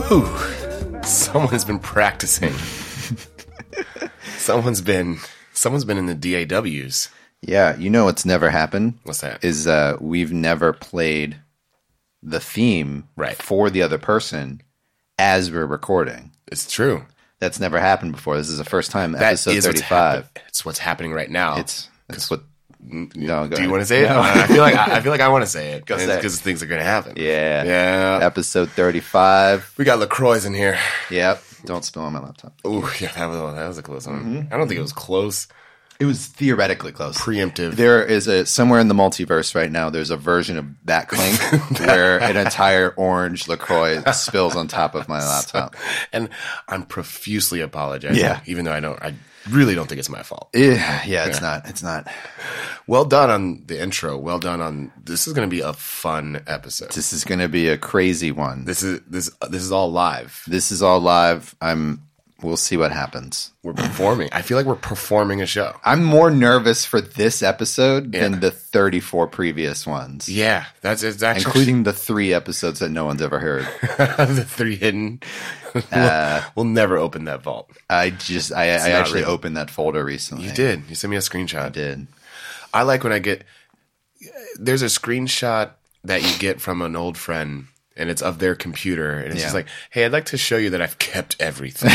Whew. Someone's been practicing. Someone's been in the DAWs. Yeah, you know what's never happened? What's that? Is we've never played the theme for the other person as we're recording. It's true. That's never happened before. This is the first time. Episode 35. It's what's happening right now. It's what. No, do you want to say it? No. I feel like I want to say it because things are going to happen. Yeah. Episode 35. We got LaCroix in here. Yep. Don't spill on my laptop. Oh, yeah, that was a close one. Mm-hmm. I don't think it was close. It was theoretically close. Preemptive. There is somewhere in the multiverse right now, there's a version of that clink where an entire orange LaCroix spills on top of my laptop. And I'm profusely apologizing, even though I really don't think it's my fault. It's not. Well done on the intro. Well done on this is going to be a fun episode. This is going to be a crazy one. This is all live. This is all live. We'll see what happens. We're performing. I feel like we're performing a show. I'm more nervous for this episode than the 34 previous ones. Yeah, it's actually including the 3 episodes that no one's ever heard. The 3 hidden. We'll never open that vault. I actually opened that folder recently. You did. You sent me a screenshot. I did. I like when there's a screenshot that you get from an old friend. And it's of their computer. And it's just like, hey, I'd like to show you that I've kept everything.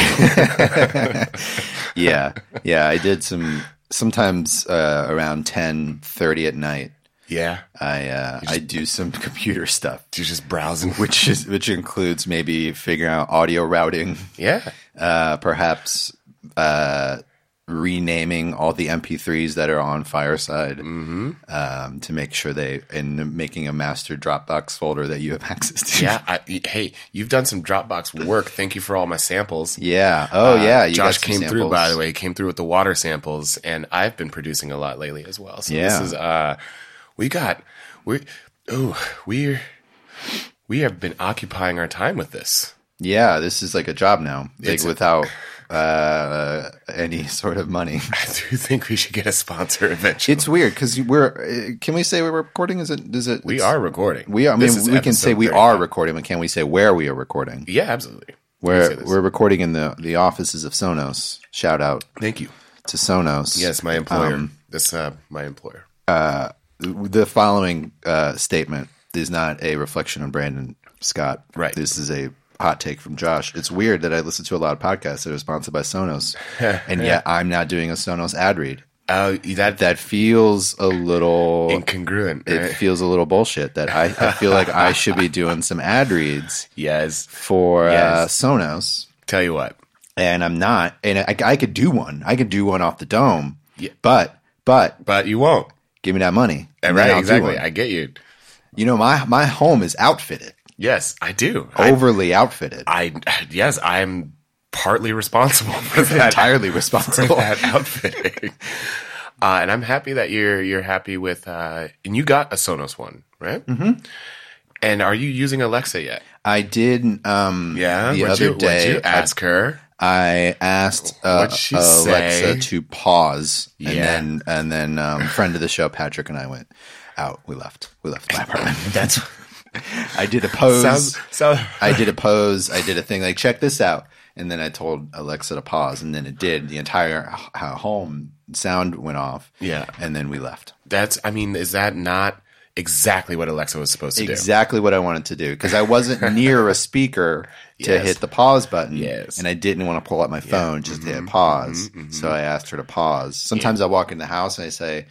Yeah. I did sometimes around 10:30 at night. Yeah. I do some computer stuff. You're just browsing. Which includes maybe figuring out audio routing. Yeah. Perhaps renaming all the MP3s that are on Fireside to make sure and making a master Dropbox folder that you have access to. Yeah. Hey, you've done some Dropbox work. Thank you for all my samples. Yeah. Oh, yeah. Josh came through, by the way. He came through with the water samples, and I've been producing a lot lately as well. So this is we have been occupying our time with this. Yeah, this is like a job now. Without any sort of money. I do think we should get a sponsor eventually. It's weird because can we say we're recording? We are recording. We are. I mean, we can say we are recording, but can we say where we are recording? Yeah, absolutely. We're recording in the offices of Sonos. Shout out. Thank you to Sonos. Yes, my employer. My employer. The following statement is not a reflection on Brandon Scott. Right. This is a hot take from Josh. It's weird that I listen to a lot of podcasts that are sponsored by Sonos, and yet I'm not doing a Sonos ad read. That feels a little incongruent. Right? It feels a little bullshit. That I feel like I should be doing some ad reads. Yes, for Sonos. Tell you what, and I'm not. And I could do one. I could do one off the dome. Yeah. But you won't. Give me that money. Right? Exactly. I get you. You know, my home is outfitted. Yes, I do. Overly outfitted. I'm partly responsible for that. Entirely responsible for that outfitting. And I'm happy that you're happy with. And you got a Sonos one, right? Mm-hmm. And are you using Alexa yet? I did. The other day, what'd you ask her? I asked Alexa to pause, and then friend of the show Patrick and I went out. We left my apartment. That's. I did a pose. I did a pose. I did a thing like, check this out. And then I told Alexa to pause, and then it did. The entire home sound went off. Yeah. And then we left. Is that not exactly what Alexa was supposed to do? Exactly what I wanted to do. Because I wasn't near a speaker to hit the pause button. Yes. And I didn't want to pull out my phone just to hit pause. Mm-hmm. So I asked her to pause. Sometimes I walk in the house and I say,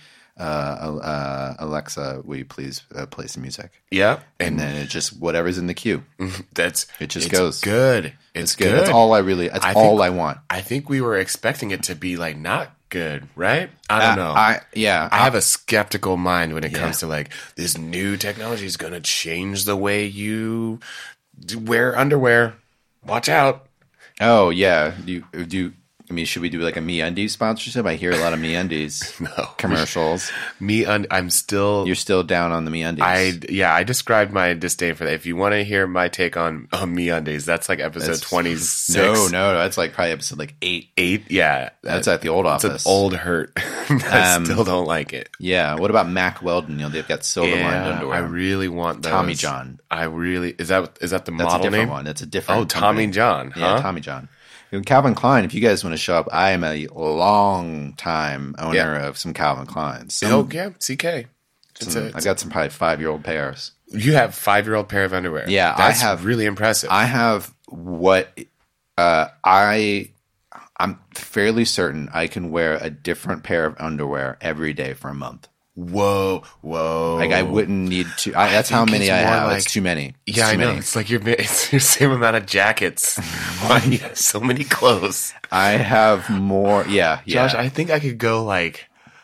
Alexa, will you please play some music? Yeah. And then it just, whatever's in the queue. It just goes. Good. It's good. That's all I want. I think we were expecting it to be like not good, right? I don't know. I have a skeptical mind when it comes to like this new technology is going to change the way you wear underwear. Watch out. Oh, yeah. I mean, should we do like a MeUndies sponsorship? I hear a lot of MeUndies commercials. You're still down on the MeUndies. I described my disdain for that. If you want to hear my take on MeUndies, that's like episode 26. No, that's like probably episode like 8. 8, yeah. That's at the old office. It's an old hurt. I still don't like it. Yeah. What about Mack Weldon? They've got silver lined underwear. I really want those. Tommy John. Is that the model name? One. That's a different. Oh, Tommy John. Huh? Yeah, Tommy John. Calvin Klein, if you guys want to show up, I am a long time owner of some Calvin Kleins. CK. I got some probably 5-year-old pairs. You have 5-year-old pair of underwear. Yeah, that's really impressive. I have what I'm fairly certain I can wear a different pair of underwear every day for a month. Whoa. Like I wouldn't need to. That's how many I have. Like, it's too many. I know. It's like it's your same amount of jackets. Why you have so many clothes? I have more. Yeah. Josh, I think I could go like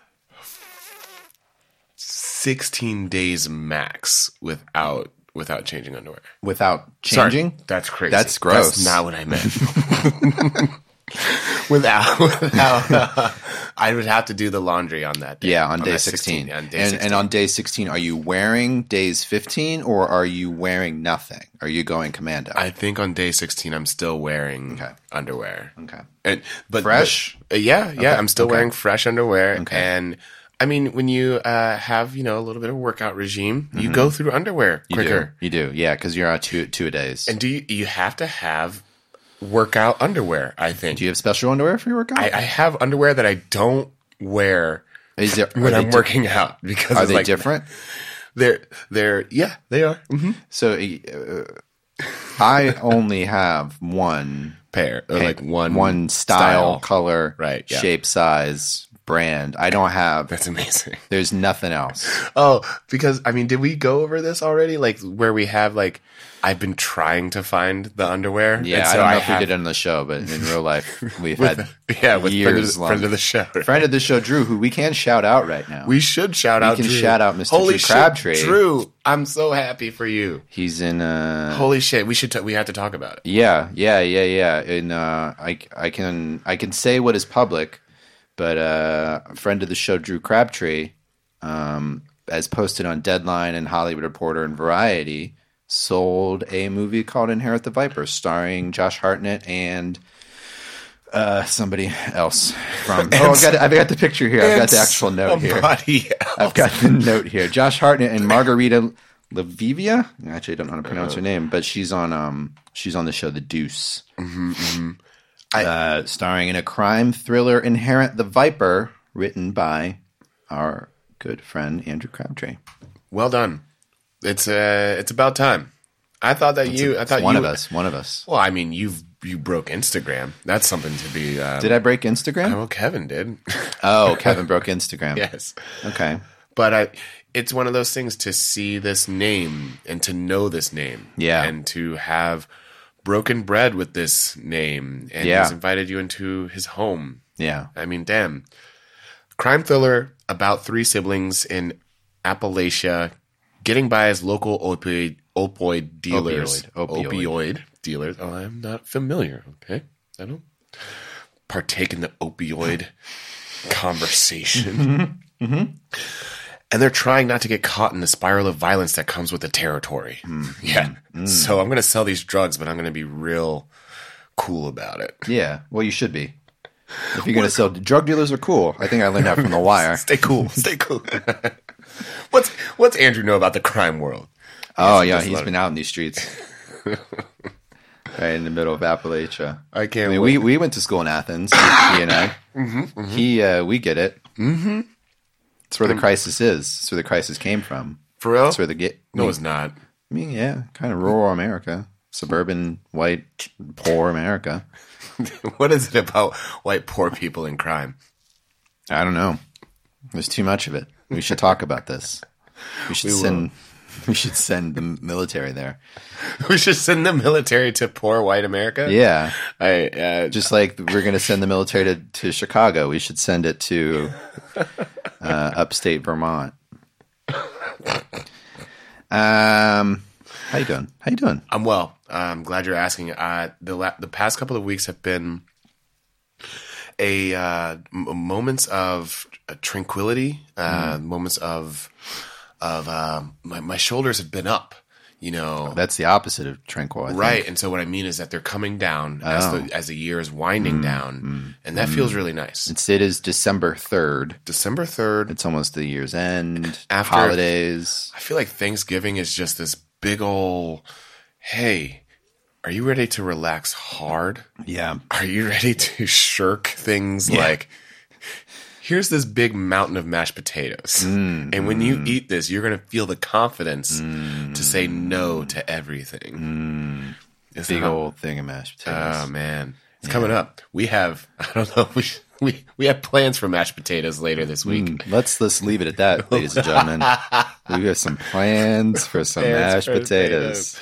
16 days max without changing underwear. Without changing? Sorry, that's crazy. That's gross. That's not what I meant. without I would have to do the laundry on that day. Yeah, on day 16. And on day 16, are you wearing days 15 or are you wearing nothing? Are you going commando? I think on day 16 I'm still wearing underwear. Okay. But fresh? Yeah. I'm still wearing fresh underwear. Okay. And I mean, when you have, a little bit of workout regime, you go through underwear quicker. You do. Yeah, because you're on two-a-days. And do you have to have workout underwear, I think. Do you have special underwear for your workout? I have underwear that I don't wear when I'm working out. Because are they different? They are. Mm-hmm. So I only have one pair, or like one style, color, right, shape, size, brand. I don't have. That's amazing. There's nothing else. Oh, because did we go over this already? Like where we have I've been trying to find the underwear. Yeah, so I don't know if we did it on the show, but in real life, we've had years friend of the show. Friend of the show, Drew, who we can shout out right now. We should shout out Drew. We can shout out Mr. Drew Crabtree. Drew, I'm so happy for you. He's in... Holy shit, we have to talk about it. Yeah. And I can say what is public, but a friend of the show, Drew Crabtree, as posted on Deadline and Hollywood Reporter and Variety, sold a movie called Inherit the Viper, starring Josh Hartnett and somebody else from. I've got the picture here. I've got the actual note here. I've got the note here. Josh Hartnett and Margarita Levivia. Actually, I don't know how to pronounce her name, but she's on the show The Deuce, starring in a crime thriller, Inherit the Viper, written by our good friend Andrew Crabtree. Well done. It's about time. I thought one of us. Well, I mean, you broke Instagram. That's something to be. Did I break Instagram? Well, Kevin did. Oh, Kevin broke Instagram. Yes. Okay. But it's one of those things to see this name and to know this name. Yeah. And to have broken bread with this name, and he's invited you into his home. Yeah. I mean, damn. Crime thriller about 3 siblings in Appalachia getting by as local opioid dealers. Opioid dealers. Oh, I'm not familiar. Okay. I don't partake in the opioid conversation. Mm-hmm. And they're trying not to get caught in the spiral of violence that comes with the territory. Mm-hmm. Yeah. Mm. So I'm going to sell these drugs, but I'm going to be real cool about it. Yeah. Well, you should be. If you're going to sell, drug dealers are cool. I think I learned that from The Wire. Stay cool. Stay cool. What's Andrew know about the crime world? Oh, yeah. He's been out in these streets. Right in the middle of Appalachia. I can't wait. We went to school in Athens, he and I. Mm-hmm, mm-hmm. We get it. Mm-hmm. It's where the crisis is. It's where the crisis came from. For real? It's where No, it's not. I mean, yeah. Kind of rural America. Suburban, white, poor America. What is it about white poor people in crime? I don't know. There's too much of it. We should talk about this. We should send the military there. We should send the military to poor white America? Yeah. Just like we're going to send the military to Chicago, we should send it to upstate Vermont. How you doing? I'm well. I'm glad you're asking. The past couple of weeks have been moments of tranquility, moments of my shoulders have been up. You know, that's the opposite of tranquil, right? And so what I mean is that they're coming down as the year is winding down, and that feels really nice. It is December 3rd. December 3rd. It's almost the year's end. After holidays, I feel like Thanksgiving is just this big ol', hey, are you ready to relax hard? Yeah. Are you ready to shirk things like? Here's this big mountain of mashed potatoes. And when you eat this, you're going to feel the confidence to say no to everything. Big old thing of mashed potatoes. Oh, man. It's coming up. We have, I don't know, we have plans for mashed potatoes later this week. Let's leave it at that, ladies and gentlemen. We have some plans for some mashed potatoes.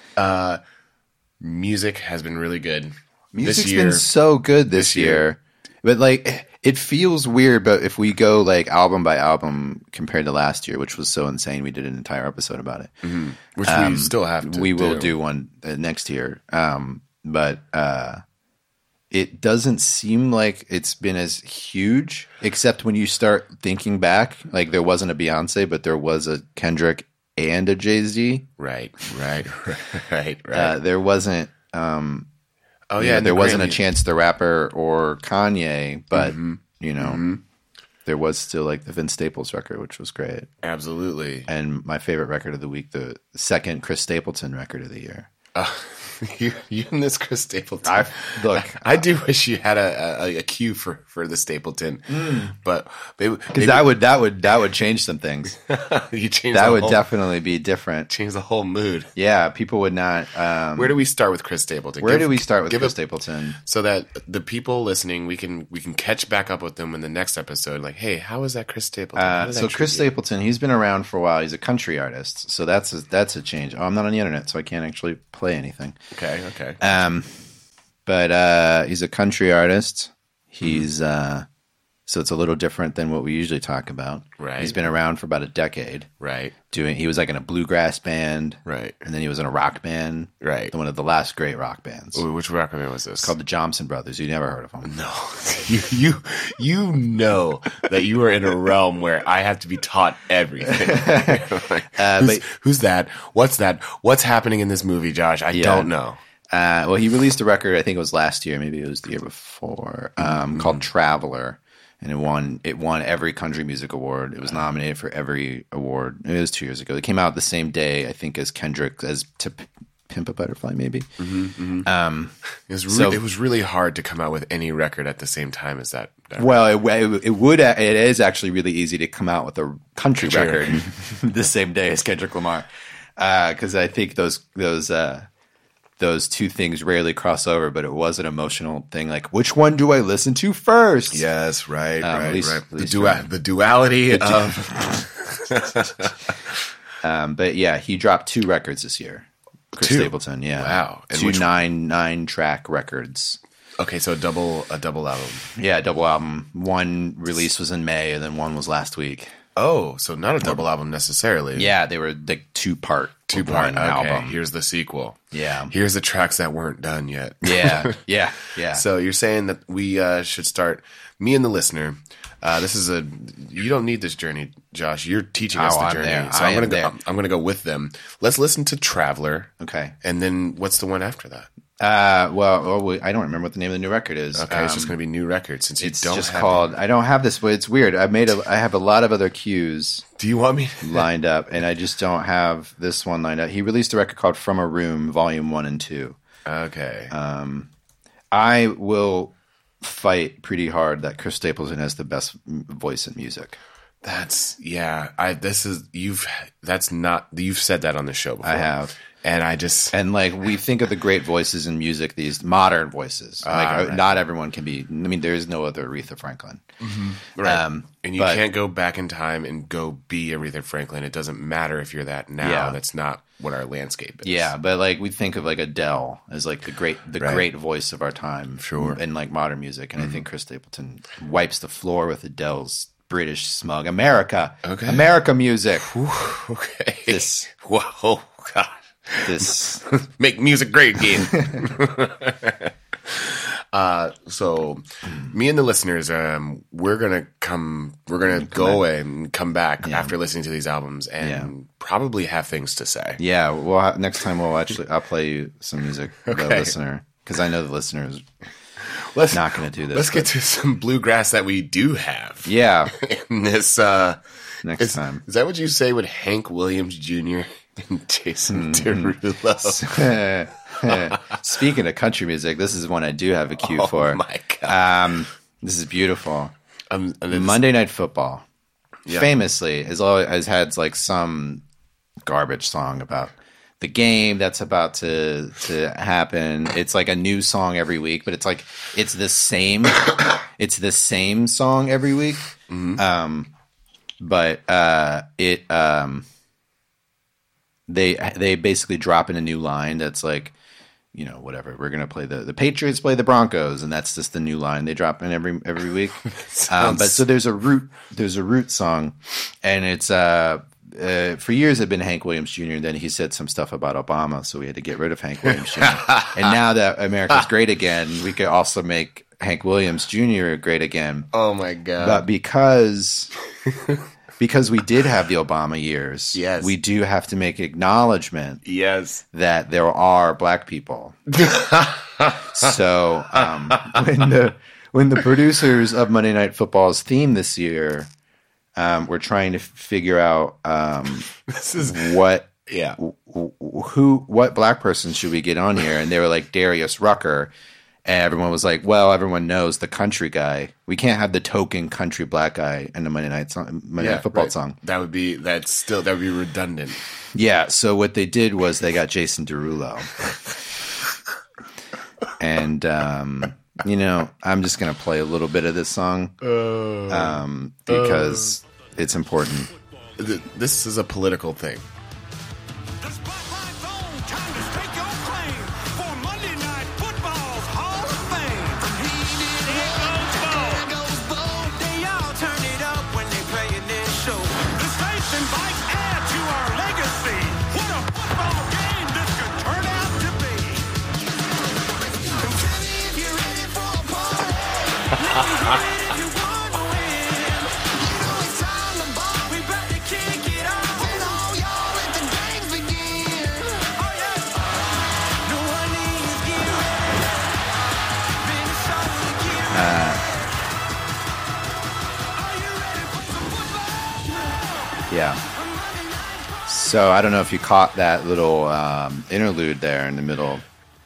Music has been really good. Music's been so good this year. But like, it feels weird, but if we go like album by album compared to last year, which was so insane, we did an entire episode about it. Which we still have to. We will do one next year. But it doesn't seem like it's been as huge, except when you start thinking back. Like there wasn't a Beyonce, but there was a Kendrick and a Jay-Z. Right. There wasn't. There wasn't a Chance the Rapper or Kanye, but there was still like the Vince Staples record, which was great. Absolutely. And my favorite record of the week, the second Chris Stapleton record of the year. You and this Chris Stapleton. I do wish you had a cue for the Stapleton, but because that would change some things. That would definitely be different. Change the whole mood. Yeah, people would not. Where do we start with Chris Stapleton? Stapleton? So that the people listening, we can catch back up with them in the next episode. Like, hey, how is that Chris Stapleton? So Chris Stapleton, he's been around for a while. He's a country artist, so that's a change. Oh, I'm not on the internet, so I can't actually play anything. Okay. But he's a country artist. He's so it's a little different than what we usually talk about. Right. He's been around for about a decade. Right. He was like in a bluegrass band. Right. And then he was in a rock band. Right. One of the last great rock bands. Ooh, which rock band was this? It's called the Johnson Brothers. You never heard of them? No. You know that you are in a realm where I have to be taught everything. Who's that? What's that? What's happening in this movie, Josh? I don't know. Well, he released a record, I think it was last year, maybe it was the year before, called Traveler. And it won every country music award. It was nominated for every award. It was 2 years ago. It came out the same day, I think, as Kendrick, as To Pimp a Butterfly, maybe. It was really hard to come out with any record at the same time as that. Well, it is actually really easy to come out with a country record the same day as Kendrick Lamar, because I think those two things rarely cross over, but it was an emotional thing. Like, which one do I listen to first? Yes, right. The duality of. But yeah, he dropped 2 records this year. Chris Stapleton, yeah. Wow. And 2 9-track records. Okay, so a double album. Yeah, a double album. One release was in May, and then one was last week. Oh, so not a double album necessarily. Yeah, they were like two-part album. Here's the sequel. Yeah. Here's the tracks that weren't done yet. Yeah. So you're saying that we should start, me and the listener, you don't need this journey, Josh. You're teaching us the journey. There. So I'm going to go with them. Let's listen to Traveler. Okay. And then what's the one after that? I don't remember what the name of the new record is. Okay, it's just going to be New Record since you don't have called. I don't have this, but it's weird. I have a lot of other cues. Do you want me lined up? And I just don't have this one lined up. He released a record called From a Room, Volume 1 and 2. Okay. I will fight pretty hard that Chris Stapleton has the best voice in music. You've said that on the show before. I have. And like we think of the great voices in music, these modern voices. Not everyone can be. I mean, there is no other Aretha Franklin, right? And you can't go back in time and go be Aretha Franklin. It doesn't matter if you're that now. Yeah. That's not what our landscape is. Yeah, but like we think of like Adele as like the great voice of our time, sure, in like modern music. And I think Chris Stapleton wipes the floor with Adele's British smug America, America music. Whew, okay, whoa, God. This make music great again. So me and the listeners, we're gonna go away and come back after listening to these albums and probably have things to say. Yeah. Well, next time I'll play you some music, the listener, because I know the listeners not going to do this. Let's get to some bluegrass that we do have. Yeah. In this next time. Is that what you say with Hank Williams Jr. and Jason Derulo? Speaking of country music, this is one I do have a cue for. Oh my God. This is beautiful. Monday Night Football famously has had like some garbage song about the game that's about to happen. It's like a new song every week, but it's like it's the same song every week. Mm-hmm. They basically drop in a new line that's like, you know, whatever. We're gonna play the Patriots play the Broncos, and that's just the new line they drop in every week. But so there's a root song, and it's for years it had been Hank Williams Jr. And then he said some stuff about Obama, so we had to get rid of Hank Williams Jr. And now that America's great again, we could also make Hank Williams Jr. great again. Oh my God! But because we did have the Obama years, we do have to make acknowledgement that there are black people. So when the producers of Monday Night Football's theme this year were trying to figure out what black person should we get on here, and they were like Darius Rucker. And everyone was like, well, everyone knows the country guy. We can't have the token country black guy in the Monday Night Football song. That would be redundant. Yeah. So what they did was they got Jason Derulo. And, you know, I'm just going to play a little bit of this song because it's important. This is a political thing. Yeah. So I don't know if you caught that little interlude there in the middle.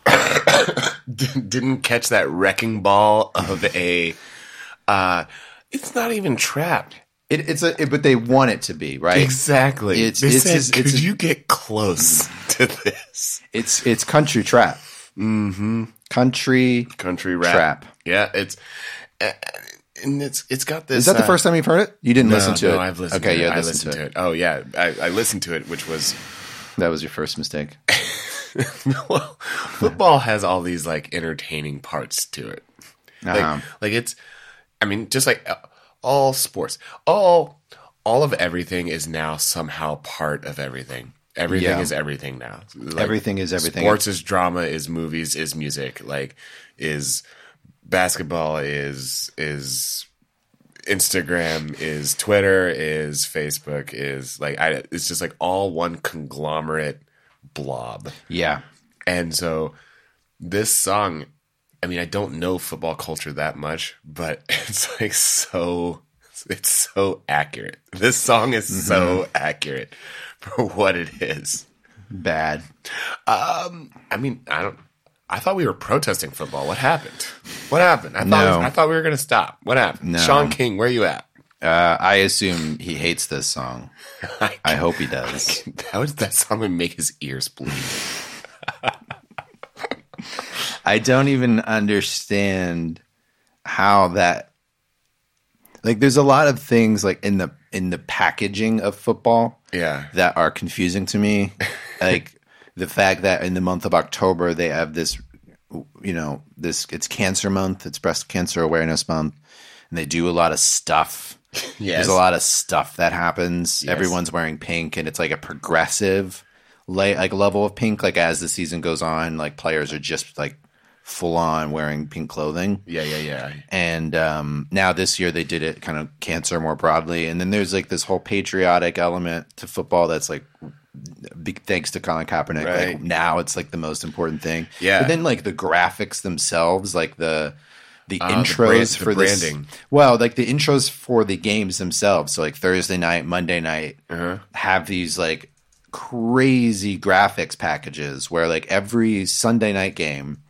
Didn't catch that wrecking ball of a. It's not even trap. But they want it to be, right? Exactly. Could you get close to this? It's country trap. Mm-hmm. Country rap. Trap. Yeah, it's got this. Is that the first time you've heard it? You didn't listen to it. No, I've listened. Okay, to it. I listened to it. Oh yeah, I listened to it, which was that was your first mistake. Well, football has all these like entertaining parts to it. Like it's, I mean, just like all sports, all of everything is now somehow part of everything. Everything is everything now. Like, everything is everything. Sports is drama, is movies, is music, like is basketball, is Instagram, is Twitter, is Facebook, is like it's just like all one conglomerate blob. Yeah. And so this song, I mean, I don't know football culture that much, but it's like it's so accurate. This song is so accurate for what it is. Bad. I mean, I thought we were protesting football. What happened? I thought we were going to stop. What happened? No. Sean King, where are you at? I assume he hates this song. I hope he does. That song would make his ears bleed. I don't even understand how that. Like, there's a lot of things like in the packaging of football, that are confusing to me. Like the fact that in the month of October they have this, you know, it's Cancer Month, it's Breast Cancer Awareness Month, and they do a lot of stuff. Yes. There's a lot of stuff that happens. Yes. Everyone's wearing pink, and it's like a progressive level of pink. Like as the season goes on, like players are just like full on wearing pink clothing. Yeah. And now this year they did it kind of cancer more broadly. And then there's like this whole patriotic element to football that's like big thanks to Colin Kaepernick. Right. Like now it's like the most important thing. Yeah. But then like the graphics themselves, like the intros for the branding. Like the intros for the games themselves. So like Thursday night, Monday night have these like crazy graphics packages where like every Sunday night game,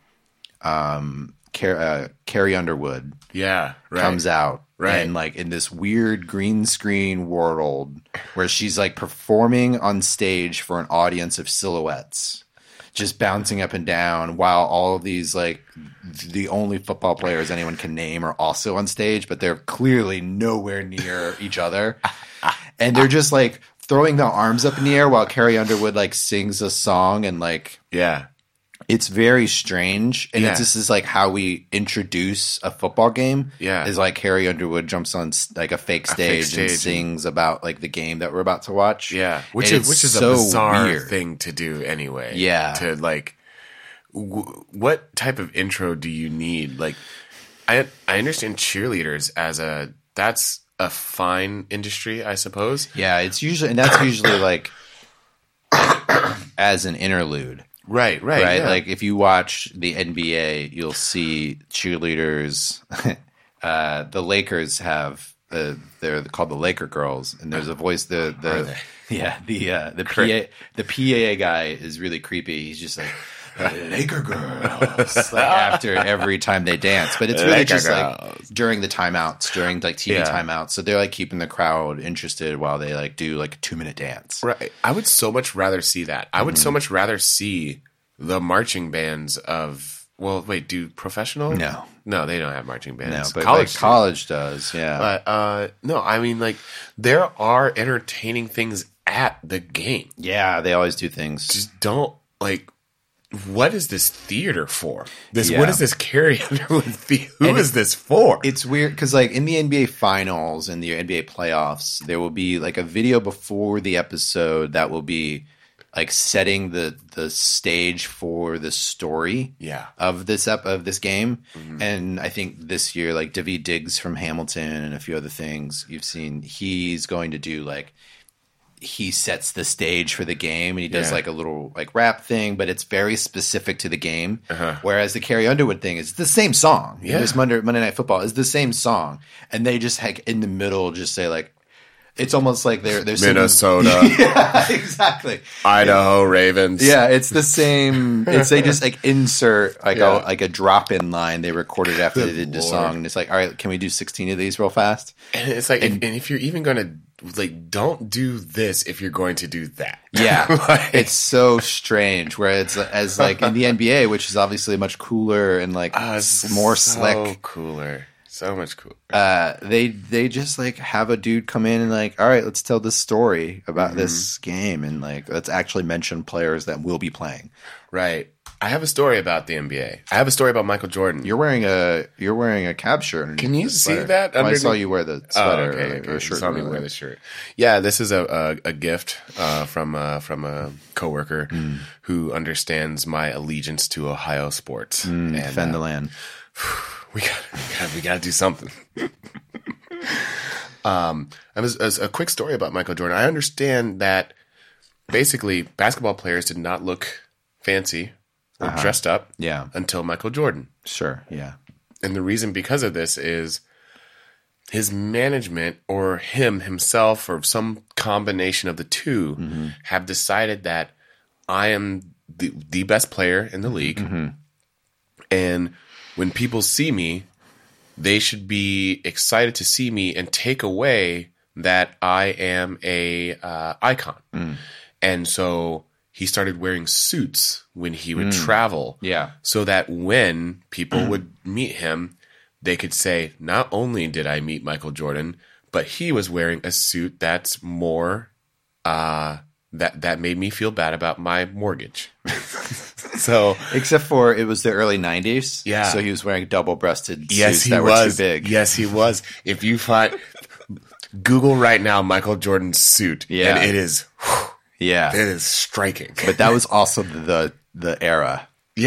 Carrie Underwood comes out and like in this weird green screen world where she's like performing on stage for an audience of silhouettes, just bouncing up and down while all of these like the only football players anyone can name are also on stage, but they're clearly nowhere near each other. And they're just like throwing their arms up in the air while Carrie Underwood like sings a song and like it's very strange, and this is like how we introduce a football game. Yeah, is like Carrie Underwood jumps on like a fake stage and sings about like the game that we're about to watch. Yeah, which is so a bizarre thing to do anyway. Yeah, to like, what type of intro do you need? Like, I understand cheerleaders that's a fine industry, I suppose. Yeah, it's usually like as an interlude. Right. Yeah. Like if you watch the NBA, you'll see cheerleaders. The Lakers have they're called the Laker Girls, and there's a voice. The PA guy is really creepy. He's just like Laker Girls, like after every time they dance. But it's really Laker just girls. Like during the timeouts, during like TV timeouts. So they're like keeping the crowd interested while they like do like a 2-minute dance. Right. I would so much rather see that. I would so much rather see the marching bands of. Well, wait. Do professional? No, they don't have marching bands. No, but college does. Yeah. But no, I mean like there are entertaining things at the game. Yeah, they always do things. Just don't like. What is this theater for? What is this Carrie Underwood theater? Who is this for? It's weird because, like, in the NBA Finals and the NBA playoffs, there will be like a video before the episode that will be like setting the stage for the story of this game. Mm-hmm. And I think this year, like Daveed Diggs from Hamilton and a few other things you've seen, he's going to do like. He sets the stage for the game and he does like a little like rap thing, but it's very specific to the game. Whereas the Carrie Underwood thing is the same song. Yeah. This Monday Night Football is the same song. And they just like in the middle just say like, it's almost like they're Minnesota. Yeah, exactly. Idaho Ravens. Yeah, it's the same. They just like insert like a drop in line they recorded after they did the song, and it's like, all right, can we do 16 of these real fast? And it's like, and if you're even going to like, don't do this if you're going to do that. Yeah, like, it's so strange. Where it's as like in the NBA, which is obviously much cooler and like more slick, cooler. So much cool. They just like have a dude come in and like, all right, let's tell this story about this game and like let's actually mention players that will be playing. Right. I have a story about the NBA. I have a story about Michael Jordan. You're wearing a Cavs shirt. Can you see that? I saw you wear the sweater or shirt. You saw me wear the shirt. Yeah, this is a gift from a coworker who understands my allegiance to Ohio sports. And defend the land. We gotta do something. As a quick story about Michael Jordan, I understand that basically basketball players did not look fancy or dressed up until Michael Jordan. Sure, yeah. And the reason because of this is his management or himself or some combination of the two have decided that I am the best player in the league. And when people see me, they should be excited to see me and take away that I am a icon. And so he started wearing suits when he would travel. Yeah. So that when people would meet him, they could say, not only did I meet Michael Jordan, but he was wearing a suit that's more that made me feel bad about my mortgage. So, except for it was the early 90s. Yeah. So he was wearing double-breasted suits that were too big. Yes, he was. If you find Google right now Michael Jordan's suit, and it is it is striking. But that was also the era. Yeah.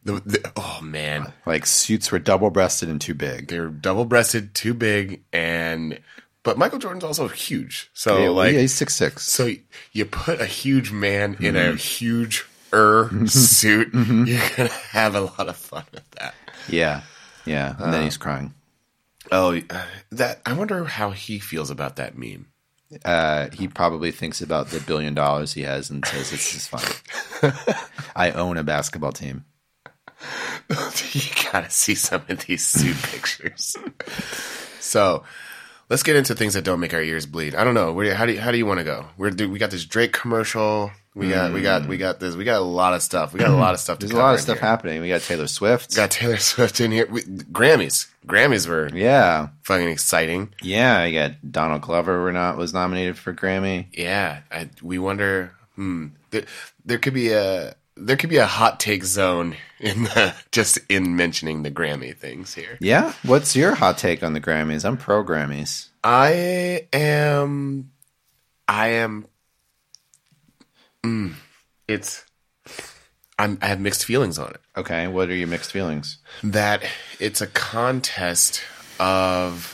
Oh man, like suits were double-breasted and too big. They were double-breasted, too big, but Michael Jordan's also huge. So he's 6'6". So you put a huge man in a huge suit, you're gonna have a lot of fun with that. Yeah, and then he's crying. Oh, I wonder how he feels about that meme. He probably thinks about the $1 billion he has and says this is fun. I own a basketball team. You gotta see some of these suit pictures. So let's get into things that don't make our ears bleed. I don't know. How do you want to go? We got this Drake commercial. We got this. We got a lot of stuff. We got a lot of stuff. There's a lot of stuff happening. We got Taylor Swift. Got Taylor Swift in here. Grammys were fucking exciting. Yeah, you got Donald Glover was nominated for Grammy. Yeah, we wonder. There could be a hot take zone just in mentioning the Grammy things here. Yeah, what's your hot take on the Grammys? I'm pro Grammys. I am. I have mixed feelings on it. Okay, what are your mixed feelings? That it's a contest of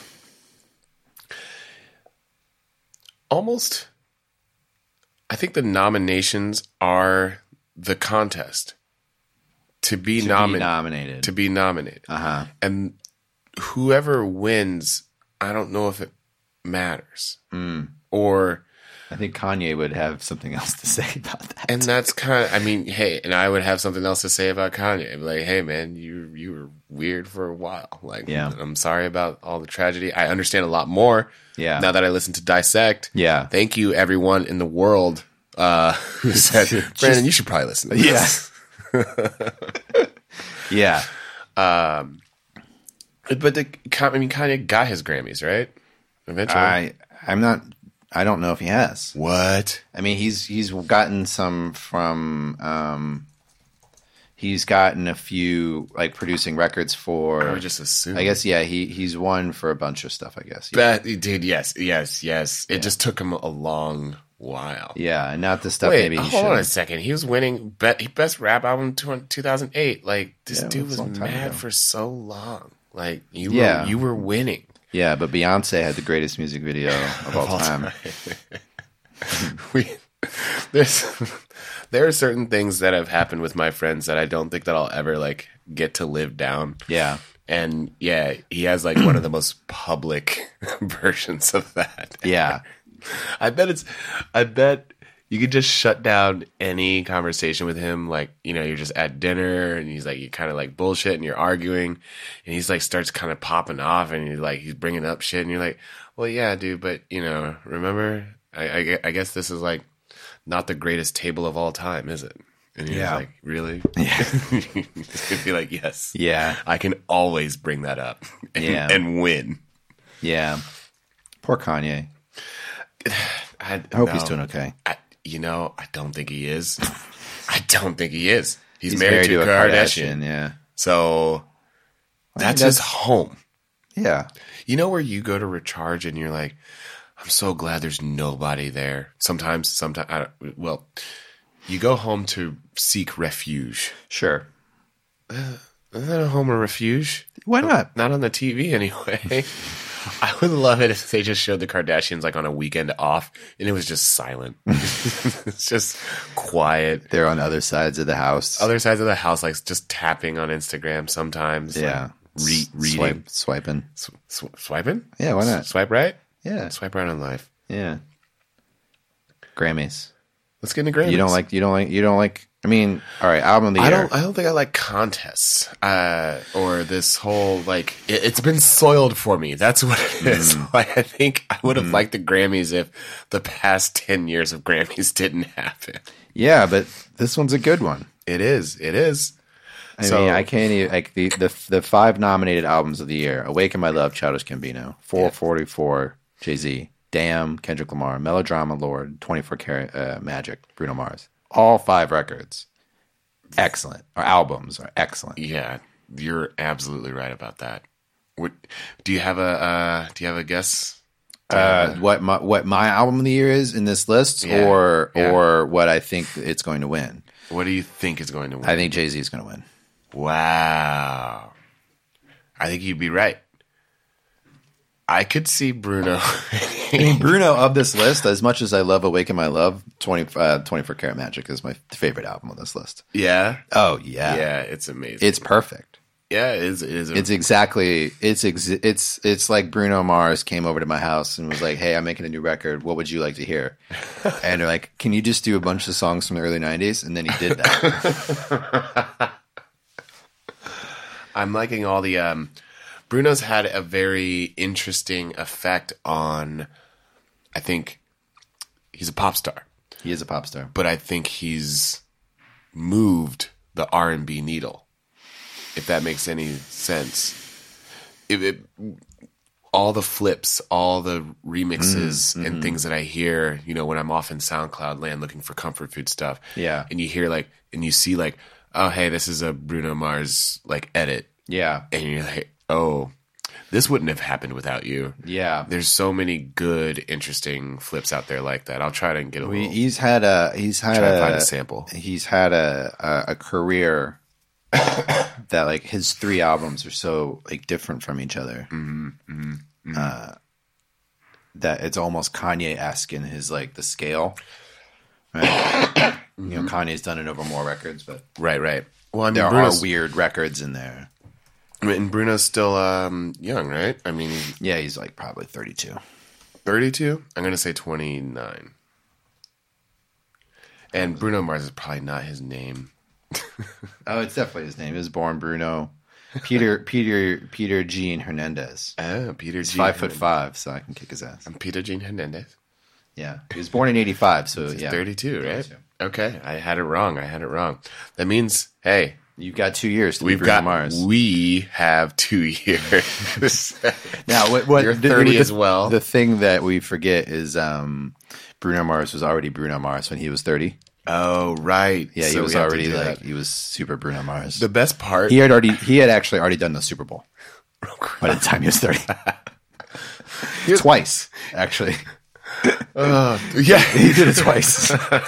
almost. I think the nominations are the contest to be nominated. To be nominated. Uh-huh. And whoever wins, I don't know if it matters. Or I think Kanye would have something else to say about that. And that's and I would have something else to say about Kanye. I'd be like, hey man, you were weird for a while. Like, I'm sorry about all the tragedy. I understand a lot more now that I listen to Dissect. Yeah. Thank you everyone in the world who said, Brandon, you should probably listen to this. Yeah. But Kanye got his Grammys, right? Eventually. I don't know if he has. What? I mean, he's gotten some from. He's gotten a few like producing records for. I would just assume. I guess he's won for a bunch of stuff. I guess. Yeah. But he did. Yes. It just took him a long while. Yeah, and not the stuff. Wait, maybe he hold on a second. He was winning best rap album 2008. Like this dude was mad for so long. Like you were winning. Yeah, but Beyonce had the greatest music video of all time. There are certain things that have happened with my friends that I don't think that I'll ever like get to live down. Yeah. And yeah, he has like one of the most public versions of that. Yeah. I bet you could just shut down any conversation with him. Like, you're just at dinner and he's like, you kind of like bullshit and you're arguing and he's like starts kind of popping off and he's bringing up shit and you're like, well, yeah, dude, but remember, I guess this is like not the greatest table of all time, is it? And he's like, really? Yeah. You'd be like, yes. Yeah. I can always bring that up and win. Yeah. Poor Kanye. I hope he's doing okay. I don't think he is. He's married to a Kardashian. Yeah. So that's his home. Yeah. You know where you go to recharge and you're like, I'm so glad there's nobody there. Sometimes, you go home to seek refuge. Sure. Isn't that a home of refuge? Why not? Not on the TV anyway. I would love it if they just showed the Kardashians like on a weekend off and it was just silent. It's just quiet. They're on other sides of the house. Like just tapping on Instagram sometimes. Yeah. Like reading. Swiping. Swiping? Yeah, why not? Swipe right? Yeah. Swipe right on life. Yeah. Grammys. Let's get into Grammys. You don't like. I mean, all right, album of the year. I don't think I like contests or this whole like. It's been soiled for me. That's what it is. Like I think I would have liked the Grammys if the past 10 years of Grammys didn't happen. Yeah, but this one's a good one. It is. I mean, I can't even like the 5 nominated albums of the year: "Awaken My Love," Childish Gambino; 444, Jay-Z; "Damn," Kendrick Lamar; "Melodrama," Lorde; 24 Karat Magic, Bruno Mars. All 5 records, excellent. Or albums are excellent. Yeah, you're absolutely right about that. Do you have a guess? What my album of the year is in this list, or what I think it's going to win? What do you think is going to win? I think Jay-Z is going to win. Wow. I think you'd be right. I could see Bruno. I mean, Bruno of this list, as much as I love Awaken My Love, 24 Karat Magic is my favorite album on this list. Yeah? Oh, yeah. Yeah, it's amazing. It's perfect. Yeah, it is. It's like Bruno Mars came over to my house and was like, hey, I'm making a new record. What would you like to hear? And they're like, can you just do a bunch of songs from the early 90s? And then he did that. I'm liking all the... Bruno's had a very interesting effect on... I think he's a pop star. He is a pop star. But I think he's moved the R&B needle, if that makes any sense. All the flips, all the remixes and things that I hear, when I'm off in SoundCloud land looking for comfort food stuff. Yeah. And you hear and you see oh, hey, this is a Bruno Mars edit. Yeah. And you're like, oh, this wouldn't have happened without you. Yeah. There's so many good, interesting flips out there like that. I'll try to get a little. He's had to find a sample. He's had a career that his 3 albums are so different from each other. That it's almost Kanye-esque in his the scale. Right? Kanye's done it over more records, but right. Well, I mean, there are weird records in there. And Bruno's still young, right? I mean, yeah, he's probably 32. 32? I'm going to say 29. And Bruno Mars is probably not his name. Oh, it's definitely his name. He was born Bruno Peter Gene Hernandez. Oh, Peter He's Gene 5'5", so I can kick his ass. I'm Peter Gene Hernandez. Yeah, he was born in 85, so yeah, 32, right? 32. Okay, I had it wrong. That means, hey. You've got 2 years to be Bruno Mars. We have 2 years. Now, you're 30 as well. The thing that we forget is Bruno Mars was already Bruno Mars when he was 30. Oh, right. Yeah, so he was already he was super Bruno Mars. The best part, he had actually already done the Super Bowl by the time he was 30. Twice, actually. Yeah, he did it twice.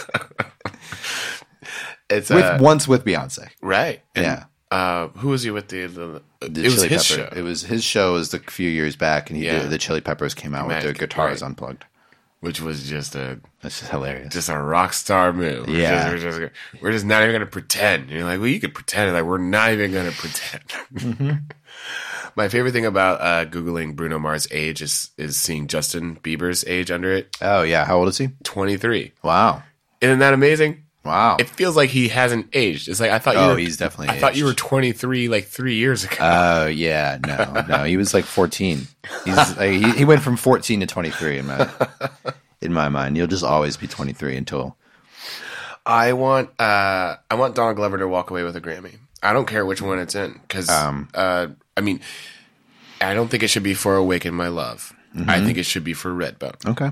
It's once with Beyonce, right? And, yeah. Who was he with? It was his show. It was his show. It was a few years back, and the Chili Peppers came out with their guitars unplugged, which was that's just hilarious, just a rock star move. Yeah, we're just not even going to pretend. And you're like, well, you could pretend. We're not even going to pretend. Mm-hmm. My favorite thing about Googling Bruno Mars' age is seeing Justin Bieber's age under it. Oh yeah, how old is he? 23. Wow, isn't that amazing? Wow. It feels like he hasn't aged. It's I thought he's definitely aged. I thought you were 23 3 years ago. Oh, yeah. No. He was 14. He went from 14 to 23 in my mind. He'll just always be 23 until I want Donald Glover to walk away with a Grammy. I don't care which one it's in cuz I mean, I don't think it should be for Awaken My Love. Mm-hmm. I think it should be for Redbone. Okay.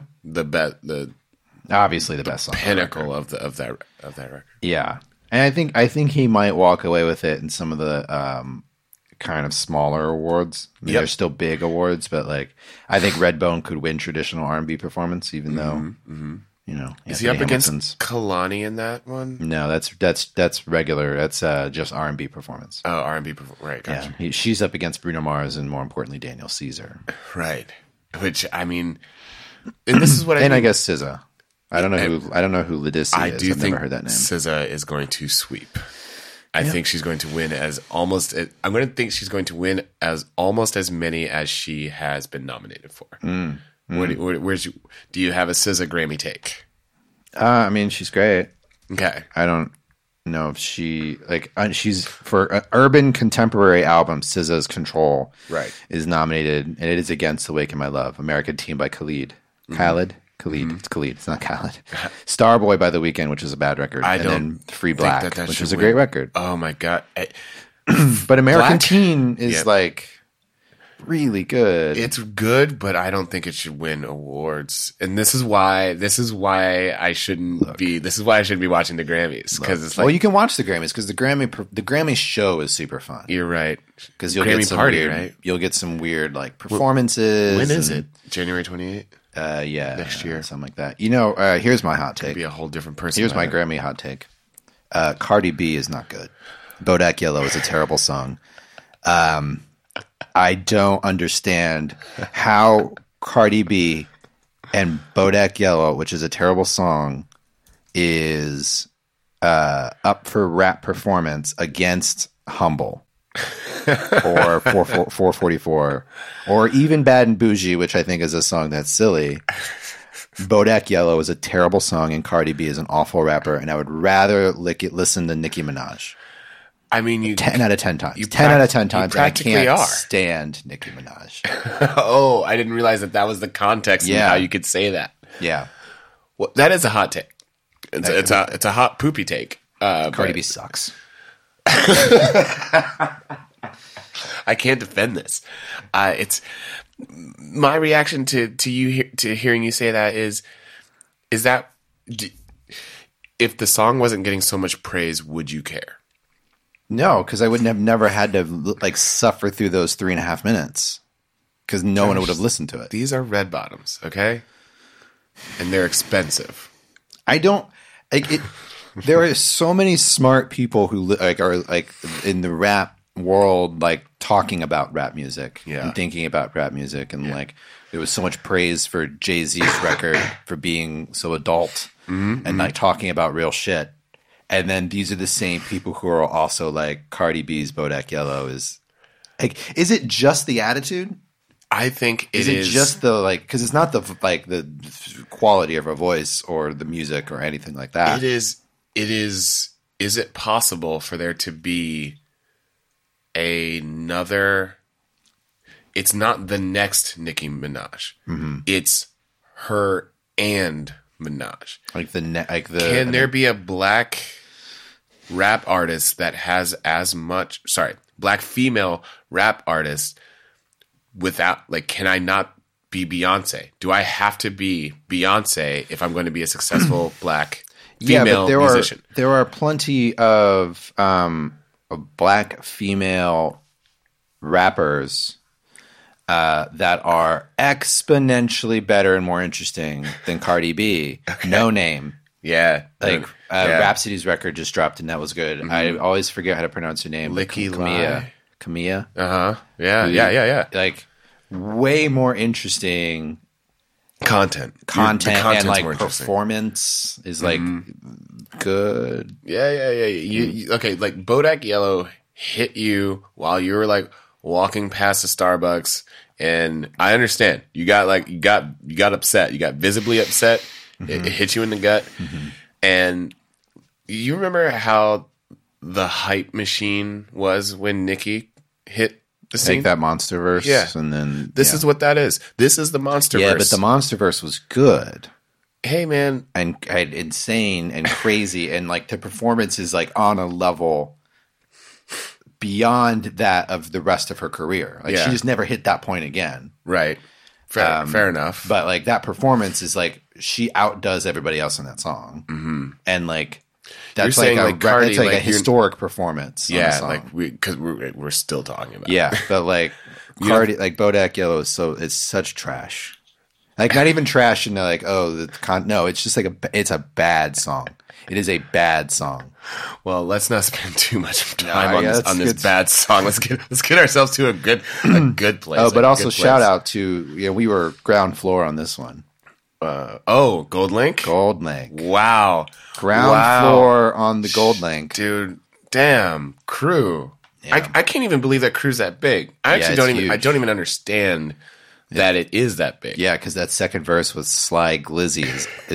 Obviously the best song, pinnacle of that record. Yeah, and I think he might walk away with it in some of the kind of smaller awards. I mean, they're still big awards, but I think Redbone could win traditional R&B performance, even though is he up against Kalani in that one? No, that's regular. That's just R&B performance. Oh, R&B performance, right? Gotcha. Yeah, she's up against Bruno Mars and more importantly Daniel Caesar, right? Which I mean, and this is what I guess SZA. I don't know who Ledisi is. I've never heard that name. SZA is going to sweep. I think she's going to win I'm going to think she's going to win as almost as many as she has been nominated for. Do you have a SZA Grammy take? I mean, she's great. Okay. I don't know if she's for an urban contemporary album. SZA's Control is nominated, and it is against Awaken My Love, American Team by Khalid. Khalid. It's Khalid. It's not Khalid. Starboy by The Weeknd, which is a bad record. And then Free Black, which is a great record. Oh my God. But American Teen is really good. It's good, but I don't think it should win awards. And this is why I shouldn't be watching the Grammys, because it's well, you can watch the Grammys because the Grammy show is super fun. You're right, because you'll get some weird performances. When is it? January 28th. Next year, something like that. Here's my hot take. Be a whole different person. Here's my Grammy hot take. Cardi B is not good. Bodak Yellow is a terrible song. I don't understand how Cardi B and Bodak Yellow, which is a terrible song, is up for rap performance against Humble or 444 or even Bad and Bougie, which I think is a song that's silly. Bodak Yellow is a terrible song and Cardi B is an awful rapper, and I would rather listen to Nicki Minaj. I mean, 10 out of 10 times. 10 out of 10 times. I can't stand Nicki Minaj. Oh, I didn't realize that was the context and how you could say that. Yeah. Well, that is a hot take. It's a hot poopy take. Cardi B sucks. I can't defend this. It's my reaction to hearing you say that is that if the song wasn't getting so much praise, would you care? No, because I wouldn't have never had to like suffer through those 3.5 minutes because no one would have listened to it. These are red bottoms, okay? And they're expensive. I don't like it. There are so many smart people who are like in the rap world, like talking about rap music and thinking about rap music, and like there was so much praise for Jay-Z's record for being so adult and like talking about real shit. And then these are the same people who are also like Cardi B's Bodak Yellow is like. Is it just the attitude? I think is it just the like because it's not the like the quality of her voice or the music or anything like that. It is. Is it possible for there to be another? It's not the next Nicki Minaj. Mm-hmm. It's her and Minaj. Can there be a black rap artist that has as much? Sorry, black female rap artist without like? Can I not be Beyonce? Do I have to be Beyonce if I'm going to be a successful black female musician? There are plenty of black female rappers that are exponentially better and more interesting than Cardi B. Okay. No Name. Yeah. Rhapsody's record just dropped and that was good. Mm-hmm. I always forget how to pronounce her name. Camilla. Uh-huh. Yeah. Like way more interesting content and like performance is like good. Yeah. You, okay, like Bodak Yellow hit you while you were like walking past a Starbucks, and I understand you got upset. You got visibly upset. It hit you in the gut, and you remember how the hype machine was when Nicki hit the scene? Take that Monsterverse, and then this is what that is. This is the Monsterverse. Yeah, but the Monsterverse was good. Hey, man, and insane and crazy, and like the performance is like on a level beyond that of the rest of her career. Like she just never hit that point again. Right. Fair enough. But like that performance is like she outdoes everybody else in that song, and like that's like Cardi, that's like a historic performance. Yeah, like because we're still talking about. Yeah, but like Cardi, like Bodak Yellow is such trash. Like not even trash in like no, it's just like it's a bad song. It is a bad song. Well, let's not spend too much time on this bad song. Let's get ourselves to a good place. Oh, but also shout out to we were ground floor on this one. Gold Link? Gold Link. Wow. Ground floor on the Gold Link. Dude, damn. Crew. Yeah. I can't even believe that crew's that big. I don't even understand that it is that big. Yeah, because that second verse with Sly Glizzy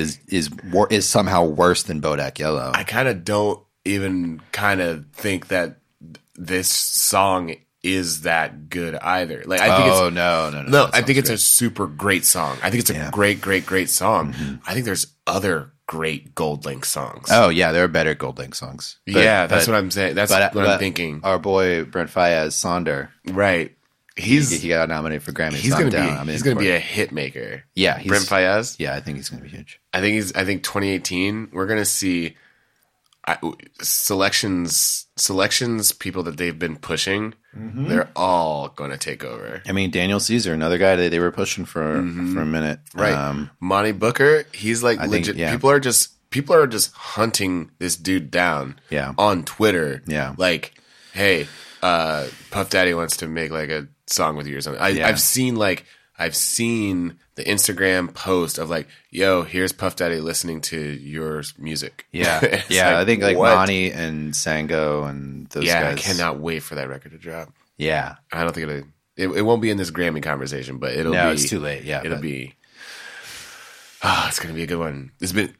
is somehow worse than Bodak Yellow. I kind of don't even kind of think that this song is that good either. Like I think no. I think it's a super great song. I think it's a great song. Mm-hmm. I think there's other great Gold Link songs. Oh yeah, there are better Gold Link songs. That's what I'm saying. That's what I'm thinking. Our boy Brent Faiyaz Sonder, right? He got nominated for Grammy. He's going to be a hit maker. Yeah, Brent Faiyaz. Yeah, I think he's going to be huge. I think 2018 we're going to see selections people that they've been pushing. Mm-hmm. They're all going to take over. I mean, Daniel Caesar, another guy that they were pushing for a minute. Right. Monty Booker, he's like legit. People are just hunting this dude down. Yeah. On Twitter. Yeah. Like hey, Puff Daddy wants to make like a song with you or something. I've seen the Instagram post of like, yo, here's Puff Daddy listening to your music. Yeah. Yeah. I think like Monty and Sango and those guys. Yeah, I cannot wait for that record to drop. Yeah. I don't think it won't be in this Grammy conversation, but it'll be. No, it's too late. Yeah. It'll be. It's going to be a good one.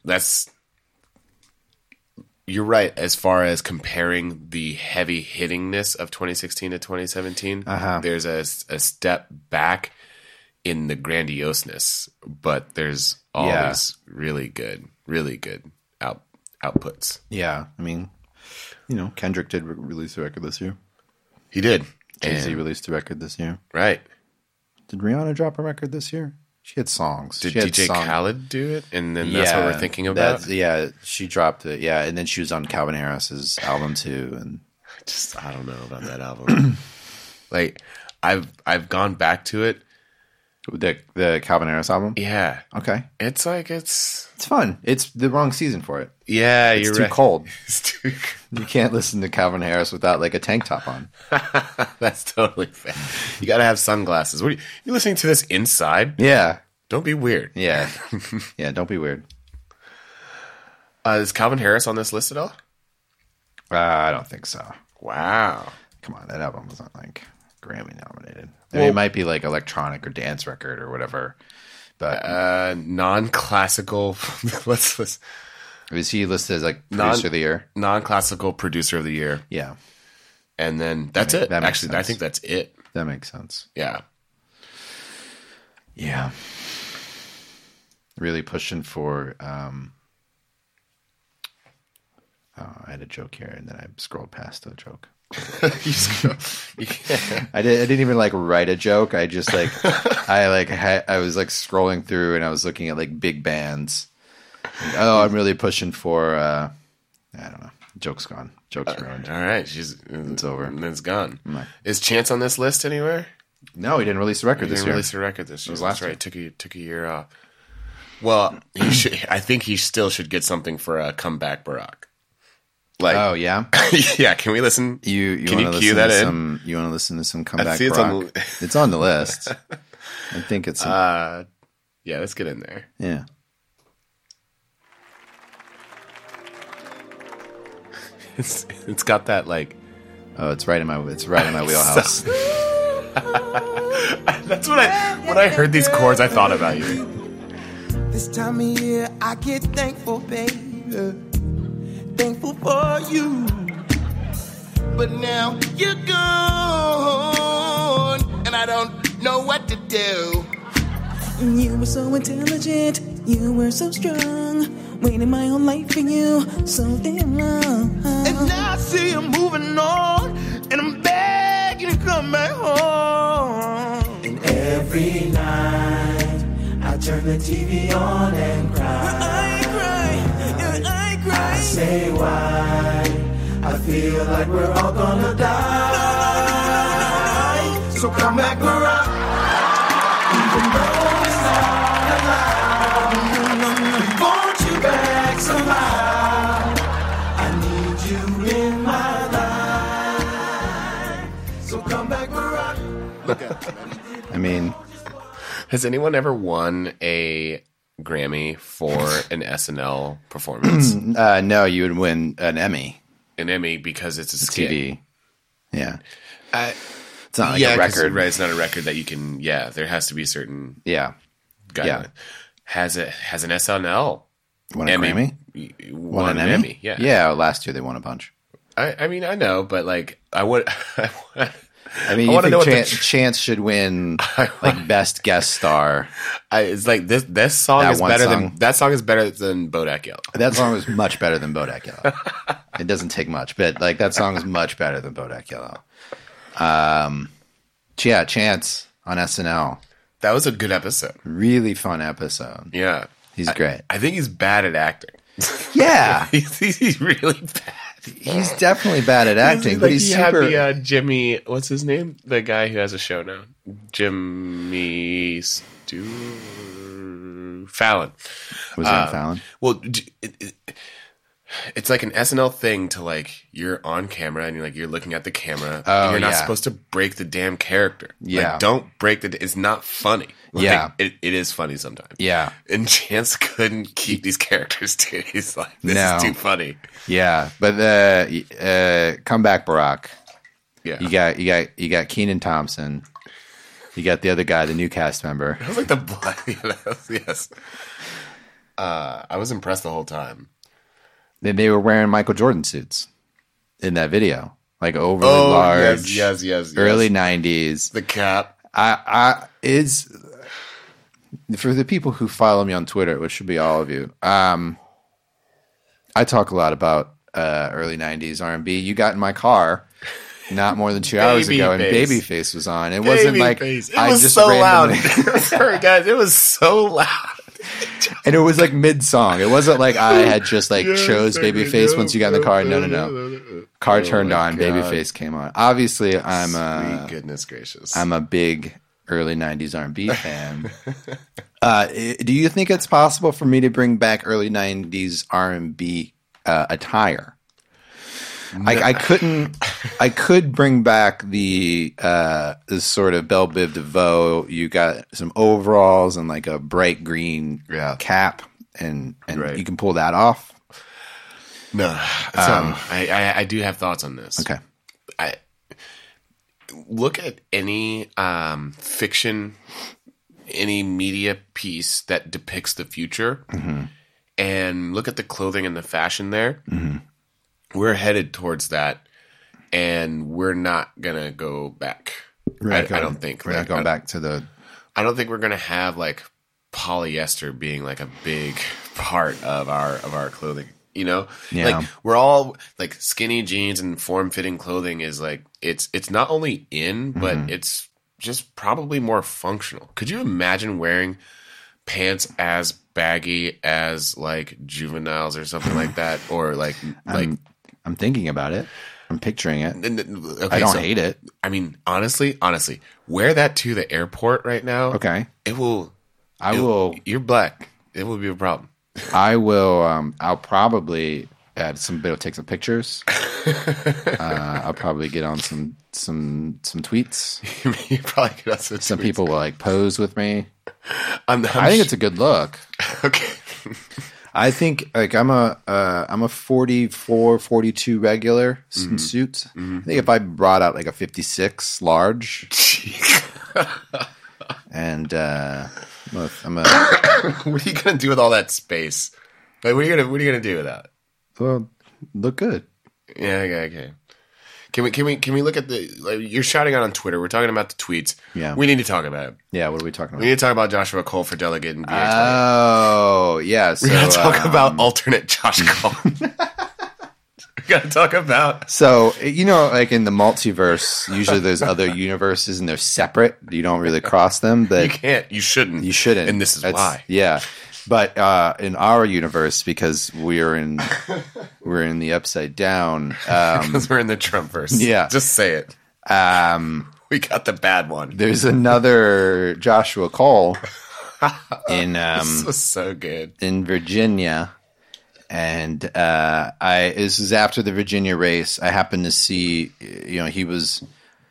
You're right as far as comparing the heavy hittingness of 2016 to 2017. There's a step back in the grandioseness, but there's always really good outputs. Yeah. I mean, Kendrick did release a record this year. He did. Jay-Z released a record this year. Right. Did Rihanna drop a record this year? She had songs. Did DJ Khaled do it? And then that's what we're thinking about? She dropped it. Yeah, and then she was on Calvin Harris's album too. And I don't know about that album. Like, I've gone back to it. The Calvin Harris album? Yeah. Okay. It's like, it's fun. It's the wrong season for it. Yeah, it's too cold. You can't listen to Calvin Harris without like a tank top on. That's totally fair. You got to have sunglasses. What are you listening to this inside? Yeah. Don't be weird. Yeah. Yeah, don't be weird. Is Calvin Harris on this list at all? I don't think so. Wow. Come on, that album wasn't like Grammy nominated. I mean, it might be like electronic or dance record or whatever. But non-classical. let's. Is he listed as like producer of the year? Non-classical producer of the year. Yeah. And then that's it. Actually, I think that's it. That makes sense. Yeah. Yeah. Really pushing for. I had a joke here, and then I scrolled past the joke. I didn't even like write a joke. I just like I was like scrolling through, and I was looking at like big bands. And, I'm really pushing for. I don't know. Joke's gone. Joke's ruined. All right, it's over. And it's gone. Is Chance on this list anywhere? No, he didn't release a record this year. Release a record this year. That's right. Took a year off. Well, he should. I think he still should get something for a comeback Barack. Like, oh yeah, yeah. Can we listen? Can you cue that in? You want to listen to some comeback Barack? It's on the list. I think it's. Yeah, let's get in there. Yeah. It's got that like. Oh, it's right in my wheelhouse. That's when I heard these chords, I thought about you. This time of year, I get thankful, baby. Thankful for you. But now you're gone, and I don't know what to do. You were so intelligent, you were so strong. Waiting my whole life for you, so damn long. And now I see you moving on, and I'm begging to come back home. And every night I turn the TV on and cry. I cry. I say why I feel like we're all gonna die. So come back around, even though it's not allowed. We want you back somehow. I need you in my life. So come back around. I mean, has anyone ever won a Grammy for an SNL performance? No, you would win an Emmy. An Emmy because it's a skit. TV. Yeah. It's not like a record. Right, it's not a record that you can, there has to be certain guidelines. Yeah. Has an SNL won an Emmy? Grammy? Won an Emmy? Yeah. Yeah, last year they won a bunch. I mean, I know, but like, I would... I mean, you think Chance should win like best guest star? It's like this song is better than that song is better than Bodak Yellow. That song is much better than Bodak Yellow. It doesn't take much, but like that song is much better than Bodak Yellow. Chance on SNL. That was a good episode. Really fun episode. Yeah, he's great. I think he's bad at acting. Yeah, he's really bad. He's definitely bad at acting, but he's super. Had the Jimmy, what's his name? The guy who has a show now, Jimmy Fallon. Was he on Fallon? Well, It's like an SNL thing to like you're on camera and you're looking at the camera and you're not supposed to break the damn character. Yeah. Like, don't break it's not funny. Like, it is funny sometimes. Yeah. And Chance couldn't keep these characters too. He's like, this is too funny. Yeah. But come back, Barack. Yeah. You got Kenan Thompson. You got the other guy, the new cast member. That was like the blood. Yes. I was impressed the whole time. Then they were wearing Michael Jordan suits in that video, like overly large. Yes. Early 90s. The cap. Is for the people who follow me on Twitter, which should be all of you. I talk a lot about early 90s R&B. You got in my car not more than 2 hours ago, and Babyface was on. It wasn't like it was so loud. Sorry, guys, it was so loud. And it was like mid-song. It wasn't like I had just like chose Babyface once you got in the car. No. Car turned on, God. Babyface came on. Obviously, Sweet goodness gracious. I'm a big early 90s R&B fan. Do you think it's possible for me to bring back early 90s R&B attire? No. I could bring back the sort of Belle Biv DeVoe. You got some overalls and like a bright green cap, and right. You can pull that off. No, I do have thoughts on this. Okay, I look at any fiction, any media piece that depicts the future, and look at the clothing and the fashion there. Mm-hmm. We're headed towards that, and we're not gonna go back. I don't think we're not going back to the. I don't think we're gonna have like polyester being like a big part of our clothing. You know, like we're all like skinny jeans and form-fitting clothing is like it's not only in, but it's just probably more functional. Could you imagine wearing pants as baggy as like Juveniles or something like that, or like I'm thinking about it. I'm picturing it. Okay, I don't hate it. I mean, honestly, wear that to the airport right now. Okay. It will. You're black. It will be a problem. I will. I'll probably take some pictures. I'll probably get on some tweets. You probably get on some tweets. People will like pose with me. I think it's a good look. Okay. I think like I'm a 44, 42 regular in suits. Mm-hmm. I think if I brought out like a 56 large, and I'm a. What are you gonna do with all that space? Like, what are you gonna do with that? Well, look good. Yeah. Okay. Can we look at the? Like, you're shouting out on Twitter. We're talking about the tweets. Yeah. We need to talk about it. Yeah. What are we talking about? We need to talk about Joshua Cole for delegate in BA20. Oh, yeah. So, we got to talk about alternate Josh Cole. We got to talk about. So, you know, like in the multiverse, usually there's other universes and they're separate. You don't really cross them. But you can't. You shouldn't. And this is why. Yeah. But in our universe, because we're in the upside down, because we're in the Trumpverse. Yeah, just say it. We got the bad one. There's another Joshua Cole in this was so good in Virginia, and this is after the Virginia race. I happened to see, he was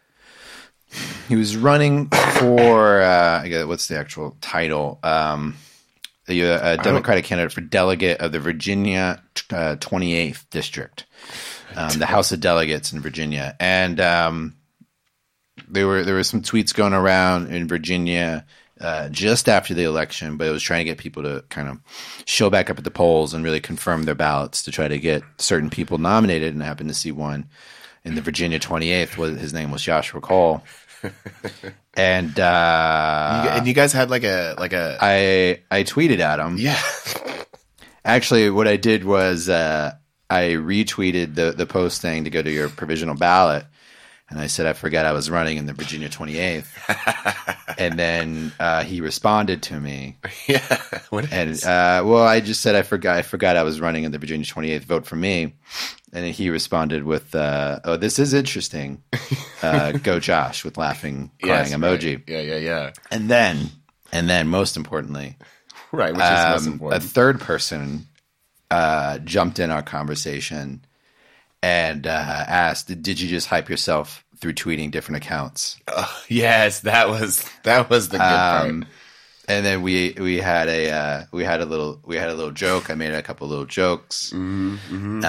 running for what's the actual title? A Democratic candidate for delegate of the Virginia 28th district, the House of Delegates in Virginia, and there were some tweets going around in Virginia just after the election, but it was trying to get people to kind of show back up at the polls and really confirm their ballots to try to get certain people nominated. And I happened to see one in the Virginia 28th. His name was Joshua Cole. And you guys had like a I tweeted at him. Yeah. Actually, what I did was I retweeted the post saying to go to your provisional ballot, and I said I forgot I was running in the Virginia 28th, and then he responded to me. Yeah. I just said I forgot I was running in the Virginia 28th. Vote for me. And then he responded with, "Oh, this is interesting. Go Josh," with laughing, crying emoji. Right. Yeah. And then, most importantly, right, which is most important. a third person jumped in our conversation and asked, "Did you just hype yourself through tweeting different accounts?" Yes, that was the good part. And then we had a little joke. I made a couple little jokes. And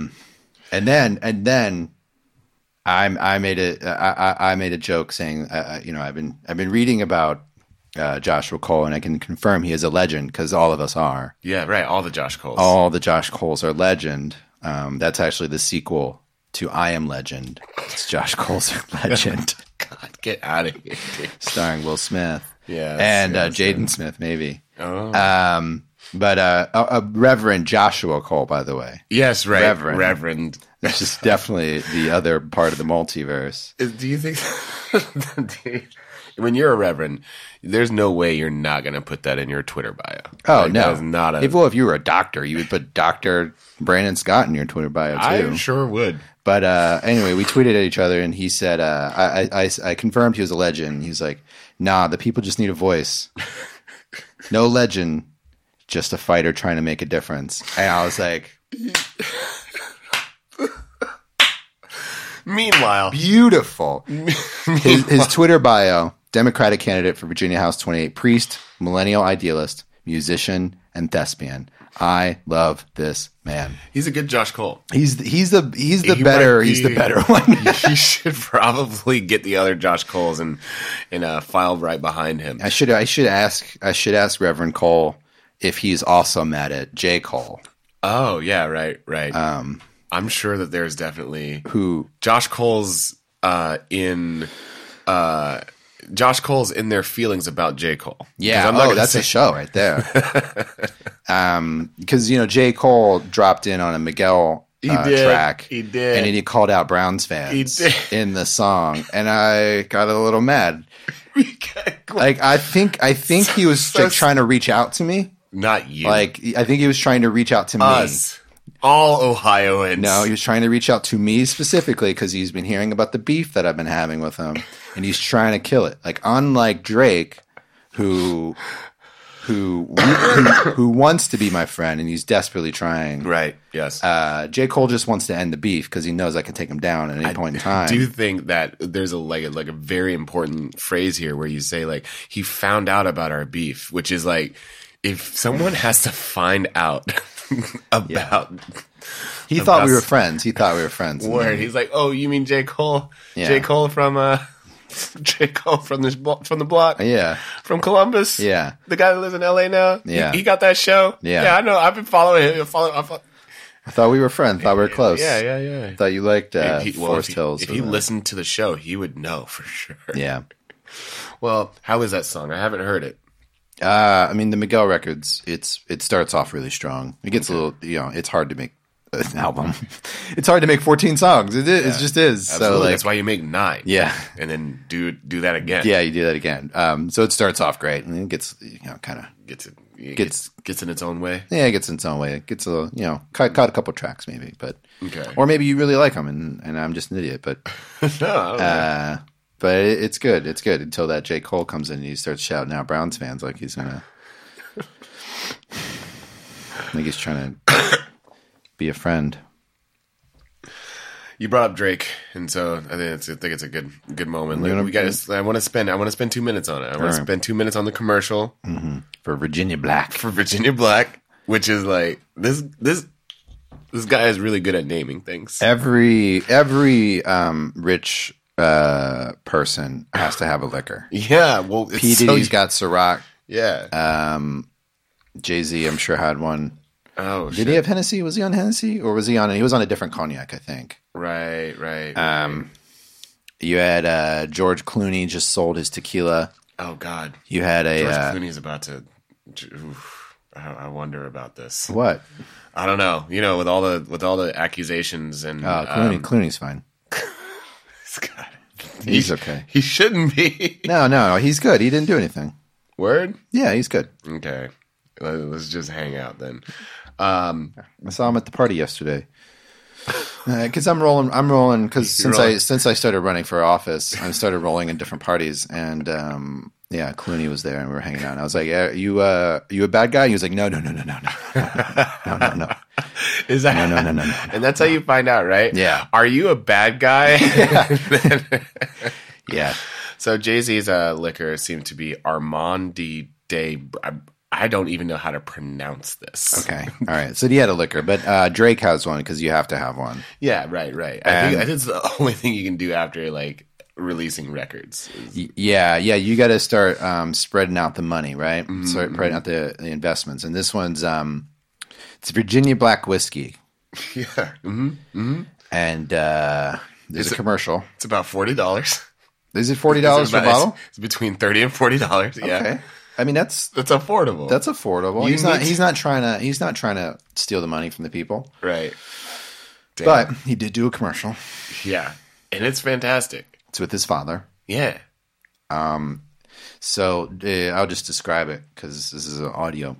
then I made a joke saying, I've been reading about Joshua Cole, and I can confirm he is a legend because all of us are. Yeah, right. All the Josh Coles. All the Josh Coles are legend. That's actually the sequel to I Am Legend. It's Josh Cole's Legend. God, get out of here, dude. Starring Will Smith. Yeah. And Jaden Smith, maybe. Oh. But Reverend Joshua Cole, by the way. Yes, right. Reverend. Which is definitely the other part of the multiverse. Do you think... When you're a reverend, there's no way you're not going to put that in your Twitter bio. Oh, no. That is not a... If you were a doctor, you would put Dr. Brandon Scott in your Twitter bio, too. I sure would. But anyway, we tweeted at each other, and he said, I confirmed he was a legend. He was like, nah, the people just need a voice. No legend, just a fighter trying to make a difference. And I was like... Meanwhile. Beautiful. His Twitter bio, Democratic candidate for Virginia House 28, priest, millennial idealist, musician, and thespian. I love this man. He's a good Josh Cole. He's the better one. He should probably get the other Josh Coles and file right behind him. I should ask Reverend Cole if he's also mad at J. Cole. Oh yeah, right. I'm sure that there's definitely who Josh Cole's in their feelings about J. Cole. Yeah, that's a show right there. Because J. Cole dropped in on a Miguel track. He did, and then he called out Browns fans in the song, and I got a little mad. Like I think he was trying to reach out to me. Not you. Like I think he was trying to reach out to us. Me. All Ohioans. No, he was trying to reach out to me specifically because he's been hearing about the beef that I've been having with him, and he's trying to kill it. Like unlike Drake, who wants to be my friend, and he's desperately trying. Right. Yes. J. Cole just wants to end the beef because he knows I can take him down at any point in time. I do think that there's a very important phrase here where you say like he found out about our beef, which is like if someone has to find out. He thought we were friends. Word. He's like, oh, you mean J. Cole? Yeah. J. Cole from from the block? Yeah. From Columbus? Yeah. The guy that lives in LA now? Yeah. He got that show? Yeah. Yeah, I know. I've been following him. I thought we were friends. Thought we were close. Yeah. I thought you liked Forest Hills. If he listened to the show, he would know for sure. Yeah. Well, how is that song? I haven't heard it. I mean, the Miguel records, it starts off really strong. It gets a little, it's hard to make an album. It's hard to make 14 songs. It just is. Absolutely. So that's why you make 9. Yeah. And then do that again. Yeah, you do that again. So it starts off great, and it gets, kind of gets in its own way. Yeah, it gets in its own way. It gets a little, cut a couple tracks maybe, but okay. Or maybe you really like them, and I'm just an idiot, but no, I don't know. But it's good. It's good until that J. Cole comes in and he starts shouting out Browns fans like he's gonna. I think he's trying to be a friend. You brought up Drake, and so I think it's a good moment. Like, I want to spend 2 minutes on it. I want to spend 2 minutes on the commercial for Virginia Black. Which is like this guy is really good at naming things. Every rich person has to have a liquor. Yeah, well, P. Diddy's got Ciroc. Yeah. Jay-Z, I'm sure, had one. Oh, did he have Hennessy? Was he on Hennessy, or was he on? He was on a different cognac, I think. Right. You had George Clooney just sold his tequila. Oh God. You had George Clooney's about to. I wonder about this. What? I don't know. With all the accusations and Clooney's fine. He's okay. He shouldn't be. No, he's good. He didn't do anything. Word? Yeah, he's good. Okay, let's just hang out then. I saw him at the party yesterday. Because I'm rolling. Because since I started running for office, I started rolling in different parties, and Clooney was there, and we were hanging out. And I was like, "You a bad guy?" He was like, "No." Is that no? And that's how you find out, right? Yeah. Are you a bad guy? Yeah. So Jay-Z's liquor seemed to be Armand de. I don't even know how to pronounce this. Okay. All right. So he had a liquor, but Drake has one because you have to have one. Yeah. Right. I think it's the only thing you can do after like releasing records. Yeah. You got to start spreading out the money, right? Start spreading out the investments. And this one's it's Virginia Black whiskey. Yeah. And there's a commercial. It's about $40. Is it $40 per bottle? It's between $30 and $40. Yeah. Okay. I mean that's affordable. That's affordable. He's not trying to steal the money from the people. Right. Damn. But he did do a commercial. Yeah. And it's fantastic. It's with his father. Yeah. So I'll just describe it because this is an audio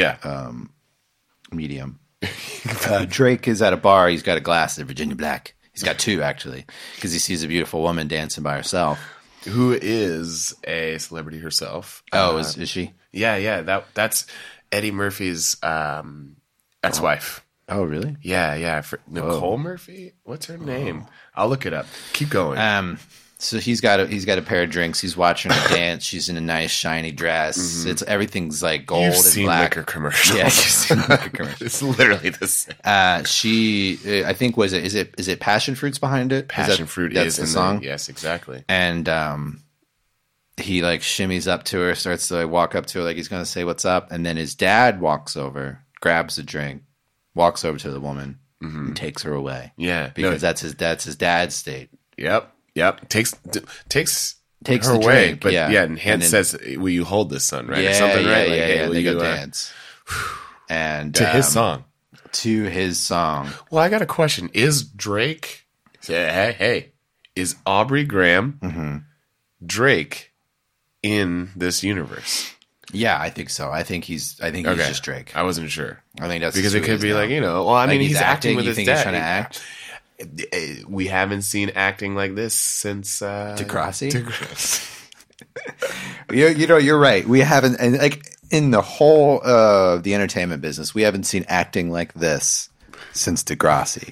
medium. Drake is at a bar. He's got a glass of Virginia Black. He's got two, actually, because he sees a beautiful woman dancing by herself. Who is a celebrity herself. Oh, is she? Yeah. That's Eddie Murphy's ex-wife. Oh, really? Yeah. Nicole Murphy? What's her name? I'll look it up. Keep going. So he's got a pair of drinks. He's watching her dance. She's in a nice shiny dress. It's everything's like gold and black. Liquor commercial. Yeah, you've seen liquor commercial. It's literally the same. I think is it passion fruits behind it? Passion fruit is the song. Yes, exactly. And he like shimmies up to her, starts to like walk up to her like he's gonna say what's up, and then his dad walks over, grabs a drink, walks over to the woman, and takes her away. Yeah, because that's his dad's state. Yep. Takes her the away, drink, but yeah. and Hans says, "Will you hold this, son?" Right, yeah, or something, right? Yeah. They go dance, and to his song. To his song. Well, I got a question: is Drake? Hey, is Aubrey Graham Drake in this universe? Yeah, I think so. I think he's just Drake. I wasn't sure. I think that's because it could be now. Like well, I mean, he's acting with his dad. He's trying to act. We haven't seen acting like this since Degrassi. Degrassi. You're right. We haven't, and like in the whole the entertainment business, we haven't seen acting like this since Degrassi.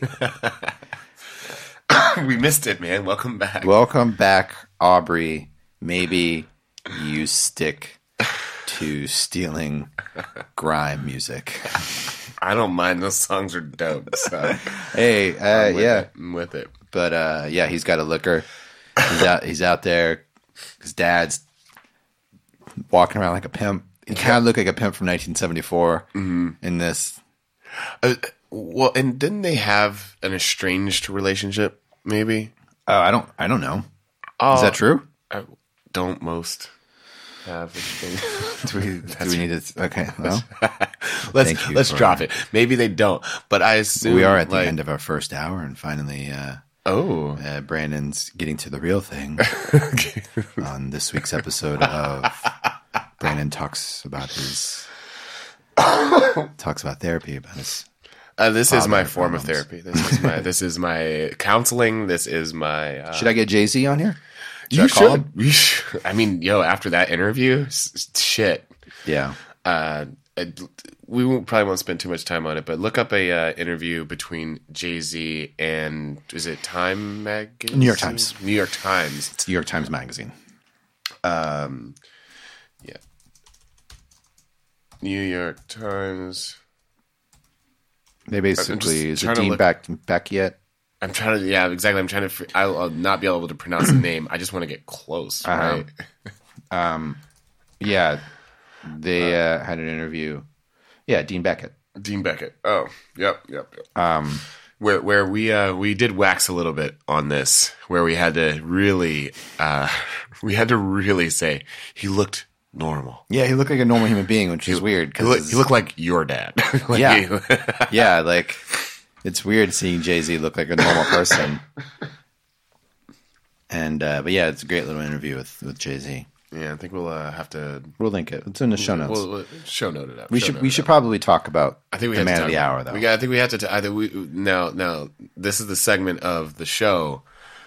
We missed it, man. Welcome back, Aubrey. Maybe you stick to stealing grime music. I don't mind. Those songs are dope. So. Hey, I'm with it. But he's got a liquor. He's out there. His dad's walking around like a pimp. He kind of looked like a pimp from 1974 in this. Well, and didn't they have an estranged relationship? Maybe. Oh, I don't know. Is that true? Don't most have estranged? Do we need to? Okay, well. Let's drop it. Maybe they don't, but I assume we are at the end of our first hour, and finally, Brandon's getting to the real thing on this week's episode of Brandon talks about therapy about his. This is my form of therapy. This is my counseling. This is my. Should I get Jay-Z on here? You should. I mean, after that interview, shit. Yeah. We probably won't spend too much time on it, but look up a interview between Jay-Z and is it Time Magazine? New York Times. New York Times. It's New York Times Magazine. Yeah. New York Times. They basically is it Dean back yet? I'm trying to. Yeah, exactly. I'm trying to. I'll not be able to pronounce the name. I just want to get close. Right. Yeah. They had an interview. Yeah, Dean Beckett. Dean Beckett. Oh, yep. Where we did wax a little bit on this, where we had to really say he looked normal. Yeah, he looked like a normal human being, which is weird because he looked like your dad. Yeah, like it's weird seeing Jay-Z look like a normal person. And but yeah, it's a great little interview with Jay-Z. Yeah, I think we'll have to. We'll link it. It's in the show notes. We'll show note it up. We should probably talk about. I think we the man of the hour, though. I think we have to. Either now. This is the segment of the show.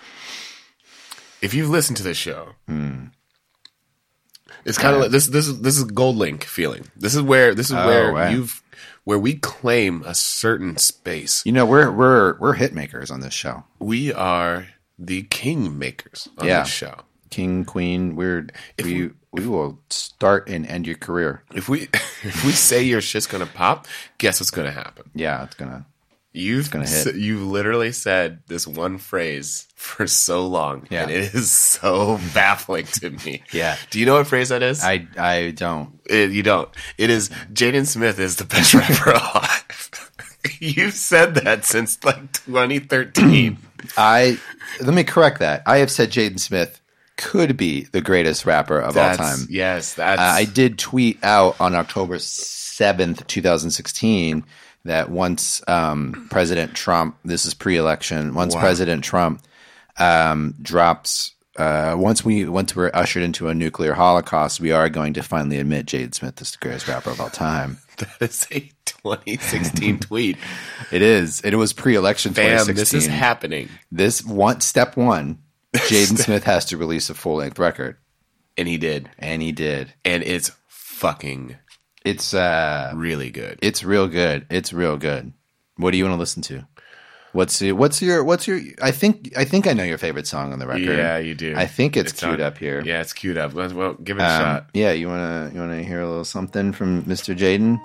If you've listened to this show, it's kind of like this. This is Gold Link feeling. This is where where we claim a certain space. You know, we're hit makers on this show. We are the king makers on this show. King, queen, we will start and end your career. If we say your shit's gonna pop, guess what's gonna happen? Yeah, it's gonna hit. You've literally said this one phrase for so long, and it is so baffling to me. Yeah. Do you know what phrase that is? I don't. You don't. It is Jaden Smith is the best rapper alive. You've said that since like 2013. Let me correct that. I have said Jaden Smith could be the greatest rapper of all time. Yes, that's. I did tweet out on October 7th, 2016, that once President Trump, this is pre-election, President Trump drops, once we're ushered into a nuclear holocaust, we are going to finally admit Jaden Smith is the greatest rapper of all time. That is a 2016 tweet. It is. It was pre-election 2016. This is happening. Step one. Jaden Smith has to release a full-length record. And he did. And it's fucking really good. It's real good. It's real good. What do you want to listen to? What's your I think I know your favorite song on the record. Yeah, you do. I think it's queued up here. Yeah, it's queued up. Well, give it a shot. Yeah, you wanna hear a little something from Mr. Jaden?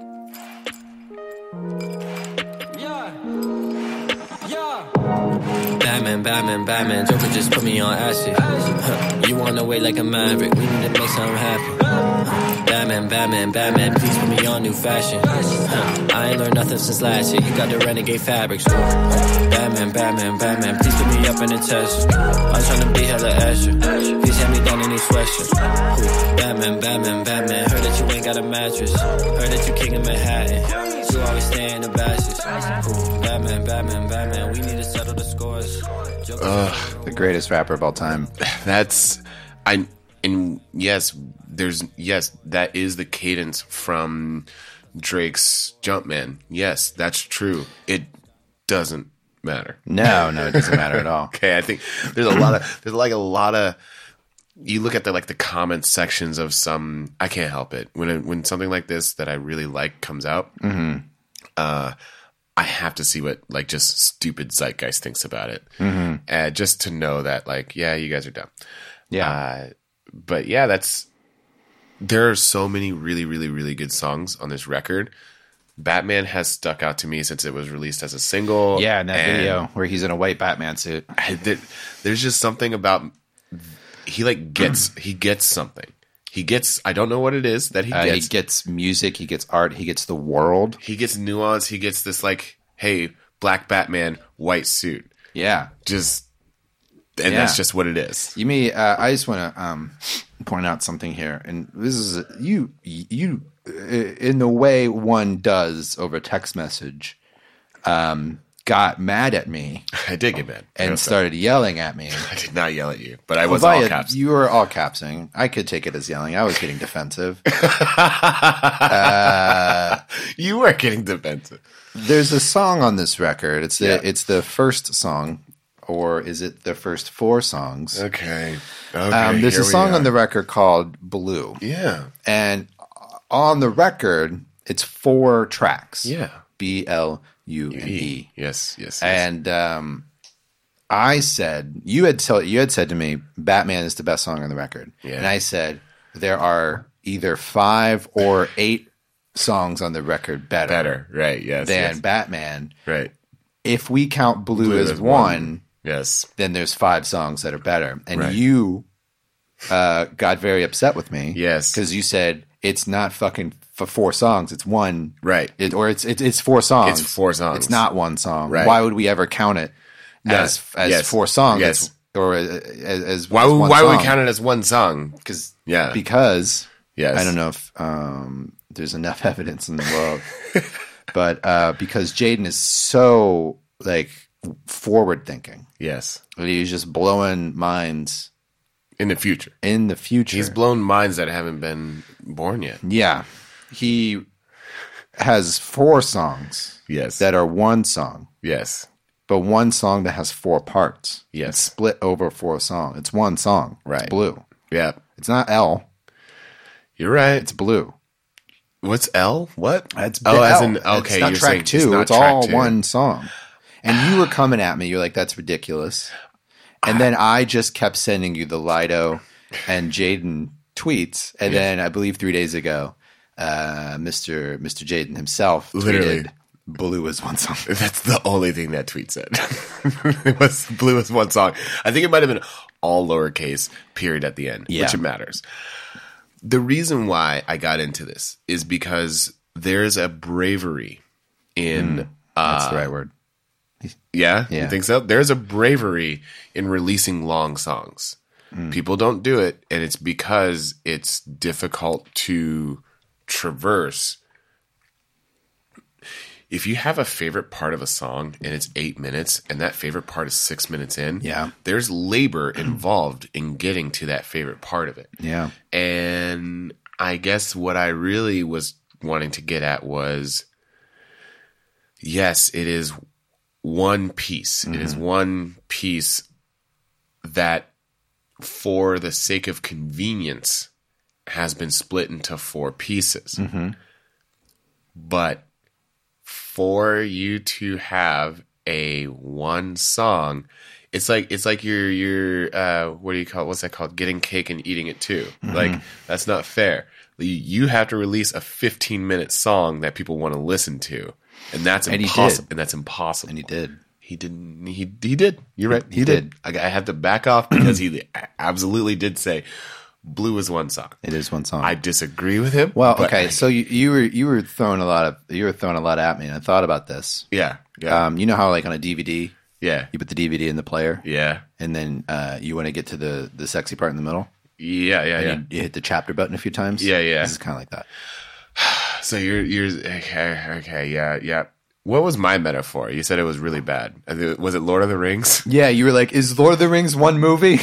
Batman, Joker just put me on acid. You wanna wait like a maverick, we need to make something happen. Batman, please put me on new fashion. I ain't learned nothing since last year, you got the renegade fabrics. Batman, please put me up in the test. I'm tryna be hella Asher, please hand me down in these sweatshirts. Batman, heard that you ain't got a mattress, heard that you king of Manhattan, you always stay in the bashes. Batman, we need to settle the scores. The greatest rapper of all time. That is the cadence from Drake's Jumpman. Yes, that's true. It doesn't matter. No, it doesn't matter at all. Okay, I think there's a lot of you look at the comment sections of some. I can't help it when something like this that I really like comes out. I have to see what just stupid zeitgeist thinks about it, just to know that you guys are dumb. Yeah, but yeah, there are so many really, really, really good songs on this record. Batman has stuck out to me since it was released as a single. Yeah, in that video where he's in a white Batman suit. There's just something about he gets something. He gets, I don't know what it is that he gets. He gets music, he gets art, he gets the world. He gets nuance, he gets this hey, black Batman, white suit. Yeah. That's just what it is. I just want to point out something here. And this is, you in the way one does over text message, got mad at me. I did get mad. And started yelling at me. I did not yell at you, but I was all caps. You were all capsing. I could take it as yelling. I was getting defensive. You were getting defensive. There's a song on this record. It's the first song, or is it the first four songs? Okay. There's a song on the record called Blue. Yeah. And on the record, it's 4 tracks. Yeah. BLUE. Yes. And I said you had said to me, Batman is the best song on the record. Yeah. And I said there are either 5 or 8 songs on the record better. Right, yes. Than Batman. Right. If we count Blue as one, yes. Then there's 5 songs that are better. And right. you got very upset with me. Yes. Because you said it's not fucking for 4 songs. It's one. Right. It's 4 songs. It's 4 songs. It's not one song. Right. Why would we ever count it as 4 songs? Yes. As why one would song? we count it as one song? Because yes. I don't know if there's enough evidence in the world, but because Jaden is so forward thinking. Yes. He's just blowing minds. In the future. He's blown minds that haven't been born yet. Yeah. He has 4 songs. Yes. That are one song. Yes. But one song that has 4 parts. Yes. It's split over 4 songs. It's one song. Right. It's Blue. Yeah. It's not L. You're right. It's Blue. What's L? What? That's as in okay. It's not you're track saying two. It's track all two. one song. And you were coming at me. You're like, "That's ridiculous." And then I just kept sending you the Lido and Jaden tweets. And then I believe 3 days ago, Mr. Jaden himself tweeted, "Blue is one song." That's the only thing that tweet said. It was Blue is one song. I think it might have been all lowercase period at the end, which it matters. The reason why I got into this is because there's a bravery in That's the right word. Yeah? You think so? There's a bravery in releasing long songs. People don't do it, and it's because it's difficult to traverse. If you have a favorite part of a song and it's 8 minutes and that favorite part is 6 minutes in, there's labor involved in getting to that favorite part of it. Yeah. And I guess what I really was wanting to get at was, yes, it is one piece. It is one piece that, for the sake of convenience, has been split into 4 pieces. But for you to have a one song, it's like you're what do you call it? What's that called? Getting cake and eating it too. Like, that's not fair. You have to release a 15-minute song that people want to listen to, and that's impossible. And that's impossible. And he did. He didn't. He did. You're right. He did. I have to back off because he absolutely did say Blue is one song. It is one song. I disagree with him. Well, okay. So you were throwing a lot at me, and I thought about this. Yeah. You know how, like, on a DVD, you put the DVD in the player, and then you want to get to the sexy part in the middle. Yeah. You hit the chapter button a few times. Yeah. This is kind of like that. So you're okay. Yeah. What was my metaphor? You said it was really bad. Was it Lord of the Rings? Yeah, you were like, "Is Lord of the Rings one movie?"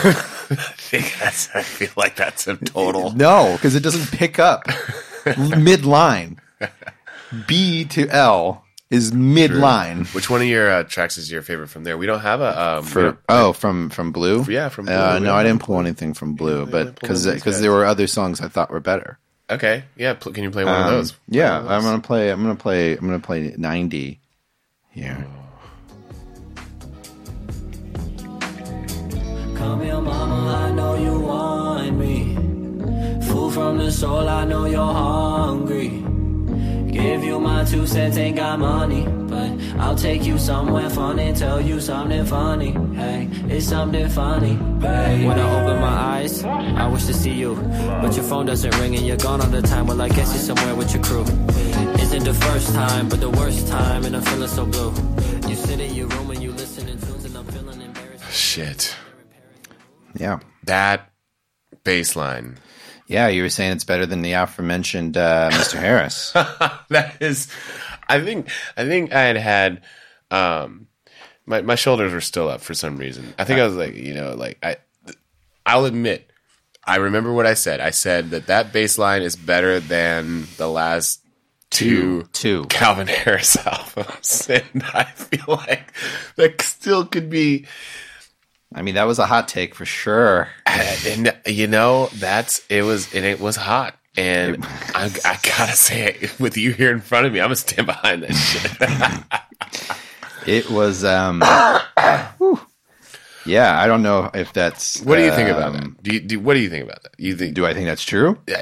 I feel like that's a total. No, because it doesn't pick up mid-line. B to L is mid-line. Which one of your tracks is your favorite from there? We don't have a from Blue. Yeah, from Blue. No, I didn't pull anything from Blue, but because there were other songs I thought were better. Okay, yeah. Can you play one of those? Yeah, I'm gonna play 90 here. Come here, mama, I know you want me. Food from the soul, I know you're hungry. Give you my 2 cents, ain't got money, but I'll take you somewhere fun and tell you something funny. Hey, it's something funny, babe. When I open my eyes, I wish to see you, but your phone doesn't ring and you're gone all the time. Well, I guess you're somewhere with your crew. Isn't the first time, but the worst time, and I'm feeling so blue. You sit in your room and you listen to tunes and I'm feeling embarrassed. Shit. Yeah. That bass line. Yeah, you were saying it's better than the aforementioned Mr. Harris. That is, I think I had my shoulders were still up for some reason. I think I was like, I'll admit, I remember what I said. I said that bass line is better than the last two Calvin Harris albums, and I feel like that still could be. I mean, that was a hot take for sure. And it was hot. And I gotta say it, with you here in front of me, I'm gonna stand behind that shit. It was, yeah, I don't know if that's. What do you think about that? What do you think about that? Do I think that's true? Yeah.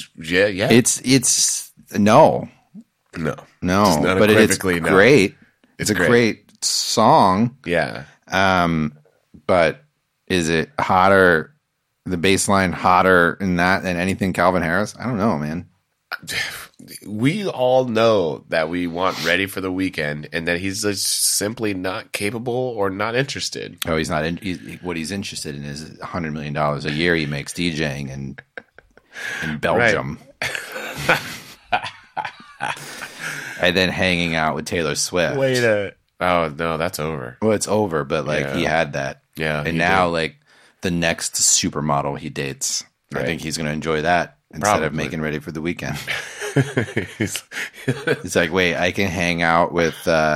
It's no, but it's great. It's a great song. Yeah. But is it hotter? The bass line hotter in that than anything Calvin Harris? I don't know, man. We all know that we want Ready for the Weekend, and that he's just simply not capable or not interested. Oh, he's not. What he's interested in is $100 million a year he makes DJing in Belgium, and then hanging out with Taylor Swift. Oh no, that's over. Well, it's over, but he had that. Yeah, and now the next supermodel he dates, I think he's going to enjoy that instead of making Ready for the Weekend. It's like, wait, I can hang out with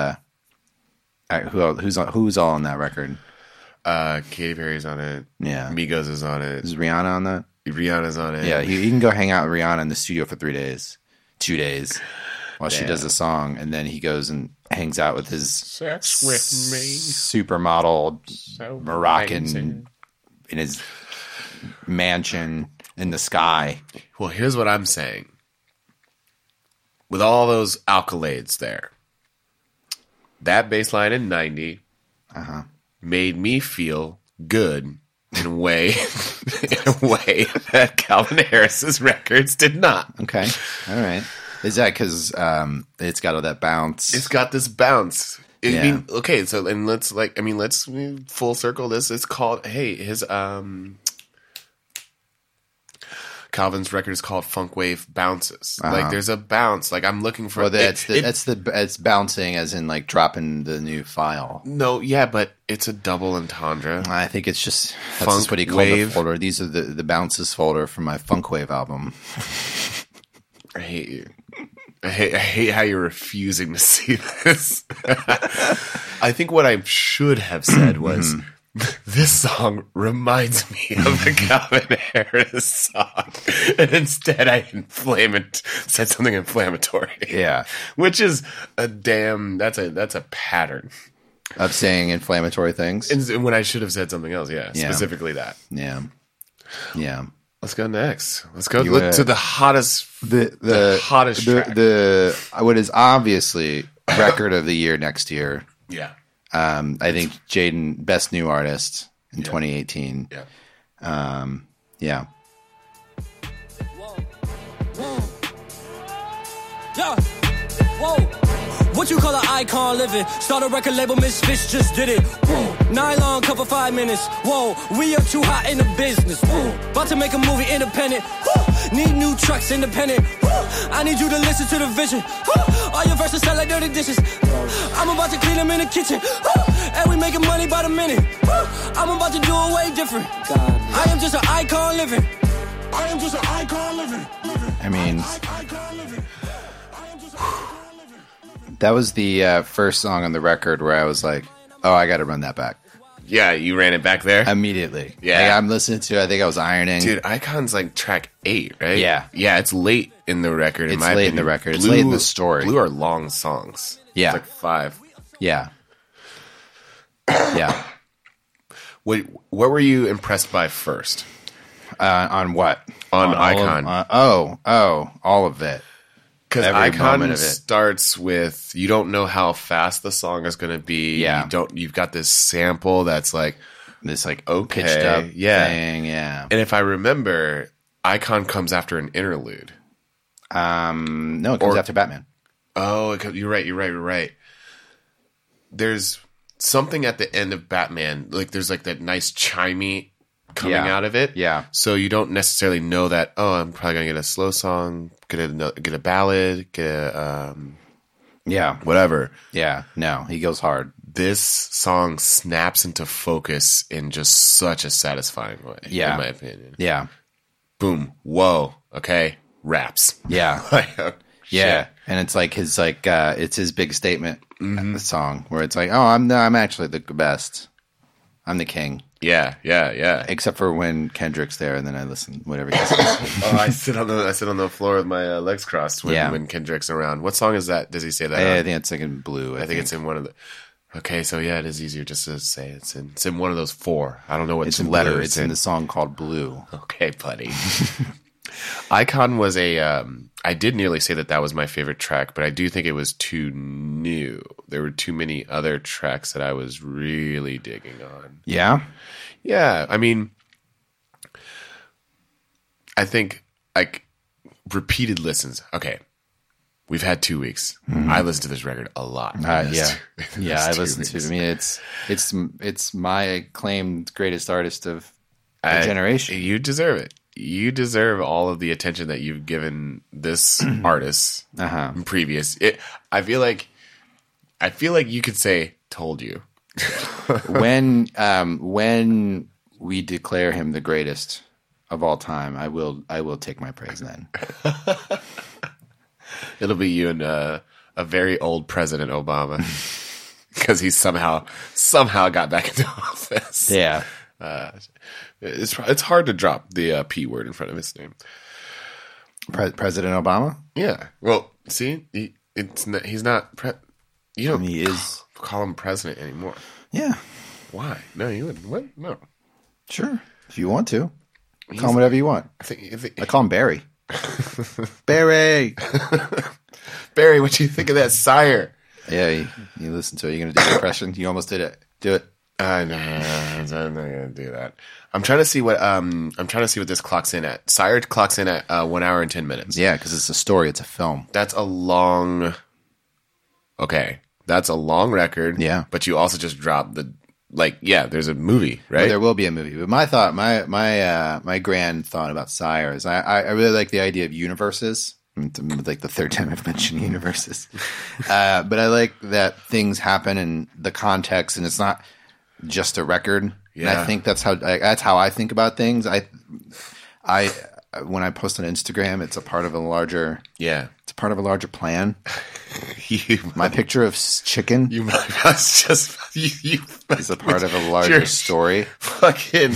who's all on that record? Katy Perry's on it. Yeah, Migos is on it. Is Rihanna on that? Rihanna's on it. Yeah, he can go hang out with Rihanna in the studio for 3 days. 2 days while she does a song, and then he goes and hangs out with his sex with me supermodel so Moroccan amazing. in his mansion in the sky. Well, here's what I'm saying. With all those accolades there, that bass line in 90 made me feel good in a way that Calvin Harris's records did not. Okay. All right. Is that because it's got all that bounce? It's got this bounce. I mean, okay, so and let's full circle this. It's called his Calvin's record is called Funk Wave Bounces. Like there's a bounce. Like I'm looking for. Well, it's bouncing as in like dropping the new file. No, yeah, but it's a double entendre. I think it's just that's what he called the folder. These are the bounces folder from my Funk Wave album. I hate you. I hate how you're refusing to see this. I think what I should have said was, this song reminds me of the Calvin Harris song. And instead I said something inflammatory. Yeah. Which is that's a pattern. Of saying inflammatory things? And when I should have said something else, specifically that. Yeah. Yeah. Let's go next. Let's go to the hottest, the hottest track. What is obviously record of the year next year. Yeah. I think Jaden, best new artist in 2018. Yeah. Yeah. Yeah. Whoa. What you call an icon living? Start a record label, Misfits just did it. Whoa. Nylon cover 5 minutes. Whoa, we are too hot in the business. Whoa. About to make a movie independent. Whoa. Need new trucks independent. Whoa. I need you to listen to the vision. Whoa. All your verses sound like dirty dishes. I'm about to clean them in the kitchen. And we making money by the minute. I'm about to do it way different. I am just an icon living. I am just an icon living. I mean, that was the first song on the record where I was like, oh, I got to run that back. Yeah, you ran it back there? Immediately. Yeah. Like, I'm listening to it. I think I was ironing. Dude, Icon's like track 8, right? Yeah. Yeah, it's late in the record. It's late in the record. It's late in the story. Blue are long songs. Yeah. It's like 5. Yeah. Yeah. What were you impressed by first? On what? On Icon. All of it. Because Icon starts with, you don't know how fast the song is going to be. Yeah. You've got this sample that's like this like okay, pitched up yeah. thing. Yeah. And if I remember, Icon comes after an interlude. No, it comes after Batman. Oh, you're right. There's something at the end of Batman, like there's like that nice chimey coming out of it. Yeah. So you don't necessarily know that, oh, I'm probably going to get a slow song, get a ballad, get a whatever. Yeah. No, he goes hard. This song snaps into focus in just such a satisfying way, in my opinion. Yeah. Boom. Whoa. Okay. Raps. Yeah. Yeah. Shit. And it's like it's his big statement song where it's like, oh, I'm actually the best. I'm the king. Yeah. Except for when Kendrick's there, and then I listen whatever he says. I sit on the floor with my legs crossed when Kendrick's around. What song is that? Does he say that? I think it's like in Blue. I think it's in one of the. Okay, so yeah, it is easier just to say it's in one of those 4. I don't know what letter Blue. It's in the song called Blue. Okay, buddy. Icon was I did nearly say that was my favorite track, but I do think it was too new. There were too many other tracks that I was really digging on. Yeah? Yeah, I mean, I think like repeated listens. Okay, we've had 2 weeks. I listened to this record a lot. I listened to it. I mean, it's my acclaimed greatest artist of a generation. You deserve it. You deserve all of the attention that you've given this artist in previous. I feel like you could say "told you." when we declare him the greatest of all time, I will take my praise then. It'll be you and a very old President Obama, because he somehow got back into office. Yeah. It's hard to drop the P word in front of his name. President Obama? Yeah. Well, see, he's not. You don't he is. Call him president anymore. Yeah. Why? No, you wouldn't. What? No. Sure. If you want to. Call him whatever you want. I call him Barry. Barry! Barry, what do you think of that, sire? Yeah, you listen to it. You're going to do the impression? You almost did it. Do it. No, I'm not going to do that. I'm trying to see what this clocks in at. Sire clocks in at 1 hour and 10 minutes. Yeah, because it's a story. It's a film. That's a long... Okay. That's a long record. Yeah. But you also just dropped there's a movie, right? Well, there will be a movie. But my thought, my grand thought about Sire is I really like the idea of universes. Like the third time I've mentioned universes. But I like that things happen in the context and it's not just a record. Yeah. And I think that's how I think about things. I when I post on Instagram, it's a part of a larger it's a part of a larger plan. My picture of chicken is a part of a larger story. Fucking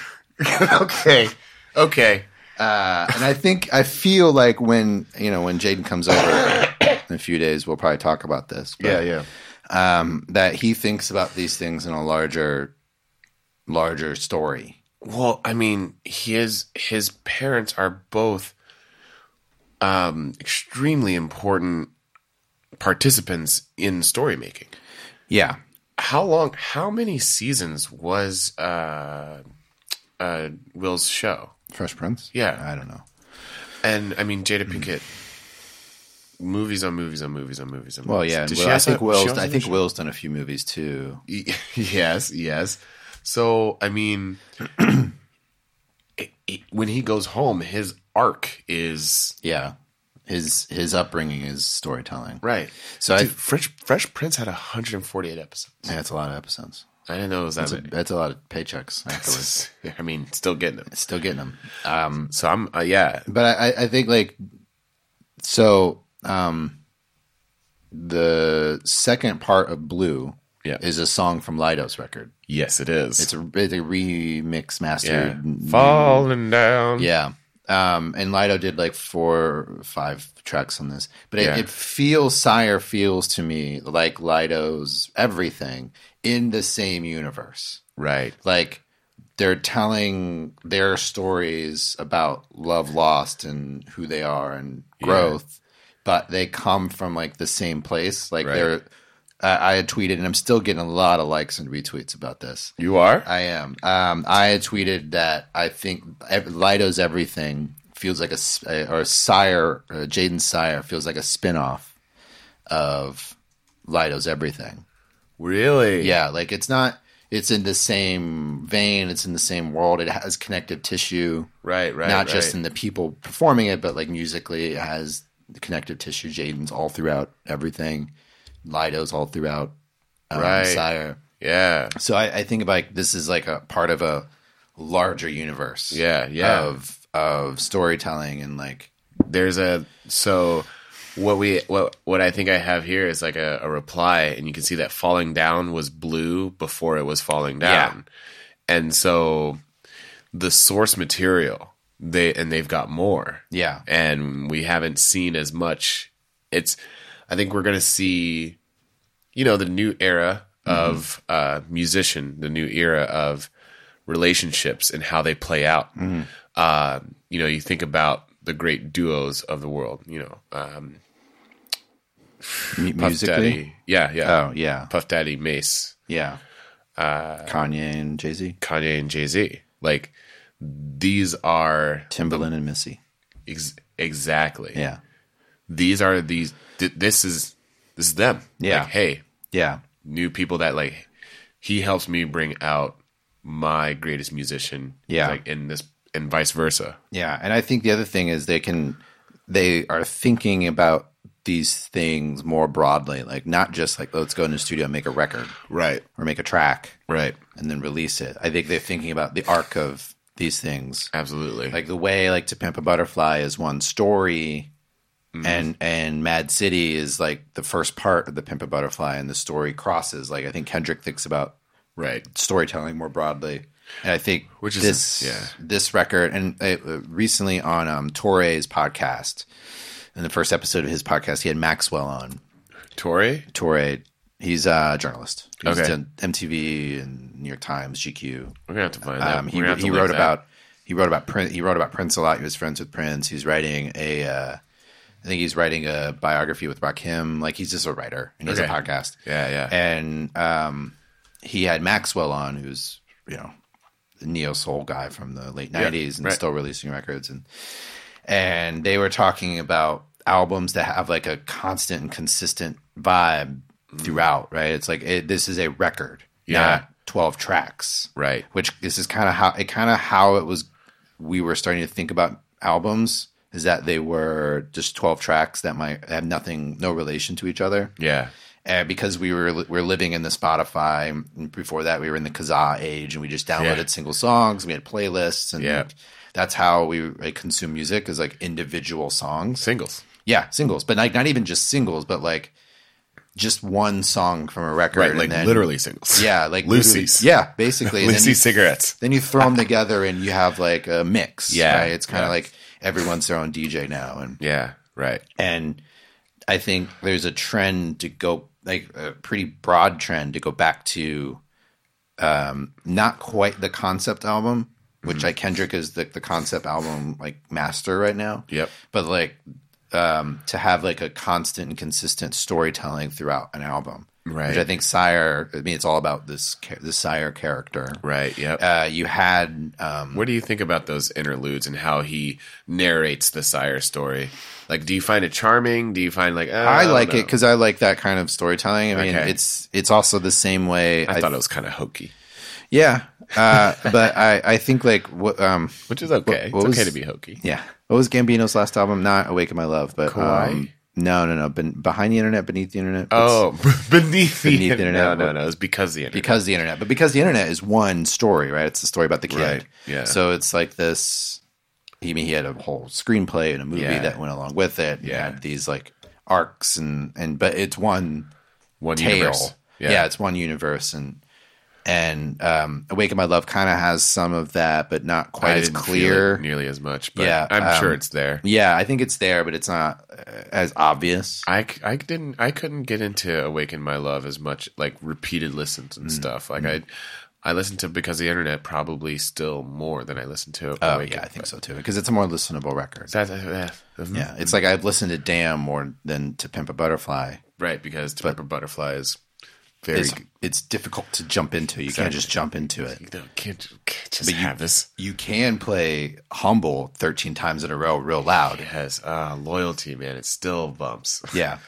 okay. And I feel like when Jaden comes over in a few days, we'll probably talk about this. But, yeah. That he thinks about these things in a larger story. Well, I mean, his parents are both extremely important participants in story making. Yeah. How many seasons was Will's show? Fresh Prince? Yeah. I don't know. And I mean, Jada Pinkett, movies on movies on movies on movies on movies. Well, yeah. I think Will's done a few movies too. Yes. So, I mean, when he goes home, his arc is... Yeah. His upbringing is storytelling. Right. So Fresh Prince had 148 episodes. Yeah, that's a lot of episodes. I didn't know it was that many. That's a lot of paychecks afterwards. I mean, still getting them. So I'm, yeah. But I think the second part of Blue is a song from Lido's record. Yes, it is. It's a remix mastered. Yeah. Falling down. Yeah. And Lido did 4 or 5 tracks on this. But it Sire feels to me like Lido's Everything in the same universe. Right. Like they're telling their stories about love lost and who they are and growth, but they come from the same place. They're I had tweeted, and I'm still getting a lot of likes and retweets about this. You are? I am. I had tweeted that I think Lido's Everything feels like Jaden's Sire feels like a spinoff of Lido's Everything. Really? Yeah, it's in the same vein, it's in the same world, it has connective tissue. Right. Not just in the people performing it, but musically it has the connective tissue. Jaden's all throughout Everything. Lido's all throughout Sire. Yeah. So I think about this is a part of a larger universe. Yeah. Of storytelling and there's what I think I have here is a reply, and you can see that Falling Down was Blue before it was Falling Down. Yeah. And so the source material they've got more. Yeah. And we haven't seen as much. I think we're going to see, the new era of musician, the new era of relationships and how they play out. Mm-hmm. You think about the great duos of the world, Puff Daddy. Yeah. Oh, yeah. Puff Daddy, Mace. Yeah. Kanye and Jay-Z. These are... Timbaland and Missy. Exactly. Yeah. These are these... This is them. Yeah. Hey. Yeah. New people that he helps me bring out my greatest musician. Yeah. And vice versa. Yeah. And I think the other thing is they are thinking about these things more broadly, not just let's go in the studio and make a record. Right. Or make a track. Right. And then release it. I think they're thinking about the arc of these things. Absolutely. The way To Pimp a Butterfly is one story. Mm-hmm. And Mad City is the first part of the Pimp a Butterfly, and the story crosses. I think Kendrick thinks about storytelling more broadly. And I think this record, and recently on Torre's podcast, in the first episode of his podcast, he had Maxwell on. Torre, he's a journalist. He's done MTV and New York Times, GQ. We're gonna have to find that. He wrote about Prince. He wrote about Prince a lot. He was friends with Prince. He's writing I think he's writing a biography with Rakim. Like, he's just a writer, and he has a podcast. Yeah. And he had Maxwell on, who's the neo soul guy from the late '90s and still releasing records, and they were talking about albums that have like a constant and consistent vibe throughout. Right? It's like this is a record, not 12 tracks. Right. Which this is kind of how it was. We were starting to think about albums. Is that they were just 12 tracks that might have no relation to each other. Yeah. Because we're living in the Spotify. And before that, we were in the Kazaa age, and we just downloaded single songs. We had playlists, and that's how we consume music, is like individual songs. Singles. Yeah, singles. But not even just singles, but like just one song from a record. Right, like literally singles. Yeah, like Lucy's. Yeah, basically. Lucy's cigarettes. Then you throw them together, and you have like a mix. Yeah. Right? It's kind of like everyone's their own DJ now. And yeah, right. And I think there's a trend to go, like a pretty broad trend to go back to not quite the concept album, which like Kendrick is the concept album like master right now. Yep. But like to have like a constant and consistent storytelling throughout an album. Right. Which I think Sire, I mean, it's all about this Sire character. Right, yep. You had... what do you think about those interludes and how he narrates the Sire story? Like, do you find it charming? Do you find like... I like it because I like that kind of storytelling. I mean, it's also the same way... I thought it was kind of hokey. Yeah. But I think like... which is okay. It's okay to be hokey. Yeah. What was Gambino's last album? Not Awaken My Love, but... Kauai? No. Behind the Internet, Beneath the Internet. Beneath the Internet. No. It's Because the Internet. Because the Internet. But Because the Internet is one story, right? It's the story about the kid. Right. Yeah. So it's like this. He had a whole screenplay and a movie that went along with it. You had these like arcs but it's one tale. Universe. Yeah, it's one universe, and Awaken My Love kind of has some of that, but not quite as clear, nearly as much. But I'm sure it's there. Yeah, I think it's there, but it's not as obvious. I couldn't get into Awaken My Love as much, like repeated listens and stuff. Like I listened to Because the Internet probably still more than I listened to Awaken. Oh yeah, I think so too, because it's a more listenable record. Yeah, it's like I've listened to Damn more than To Pimp a Butterfly. Right, because To Pimp a Butterfly is it's difficult to jump into. You can't just jump into it. You can't just have this. You can play Humble 13 times in a row real loud. Yes. Loyalty, man. It still bumps. Yeah.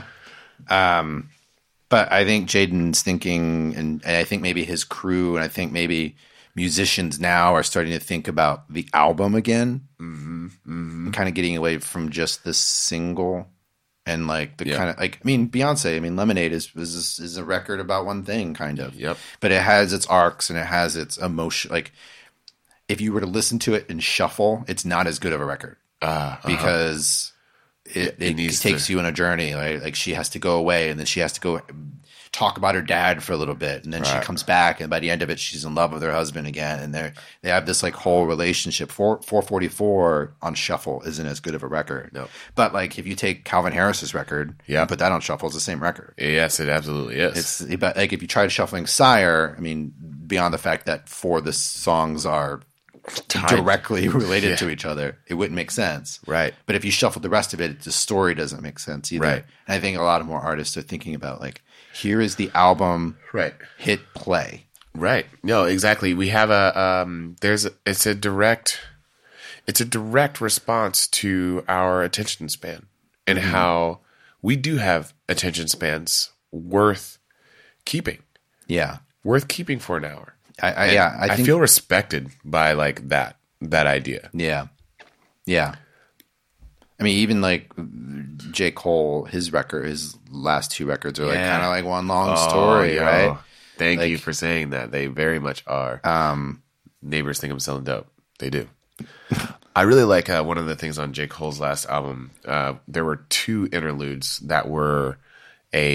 But I think Jaden's thinking, and I think maybe his crew, and I think maybe musicians now are starting to think about the album again. Kind of getting away from just the single. And like the kind of like, I mean, Beyonce, Lemonade is a record about one thing, kind of. Yep. But it has its arcs and it has its emotion. Like, if you were to listen to it in shuffle, it's not as good of a record because it takes you on a journey. Right? Like, she has to go away, and then she has to go talk about her dad for a little bit, and then she comes back, and by the end of it, she's in love with her husband again, and they have this like whole relationship. 444 on shuffle isn't as good of a record. No. But like, if you take Calvin Harris's record and put that on shuffle, it's the same record. Yes, it absolutely is. But like, if you tried shuffling Sire, I mean, beyond the fact that 4 of the songs are directly related to each other, it wouldn't make sense. Right. But if you shuffle the rest of it, the story doesn't make sense either. Right. And I think a lot of more artists are thinking about like, here is the album. Right. Hit play. Right. No, exactly. We have it's a direct response to our attention span and how we do have attention spans worth keeping. Yeah. Worth keeping for an hour. I feel respected by like that idea. Yeah. Yeah. I mean, even like J. Cole, his last 2 records are like kind of like one long story, right? Thank you for saying that. They very much are. Neighbors think I'm selling dope. They do. I really like one of the things on J. Cole's last album. There were 2 interludes that were a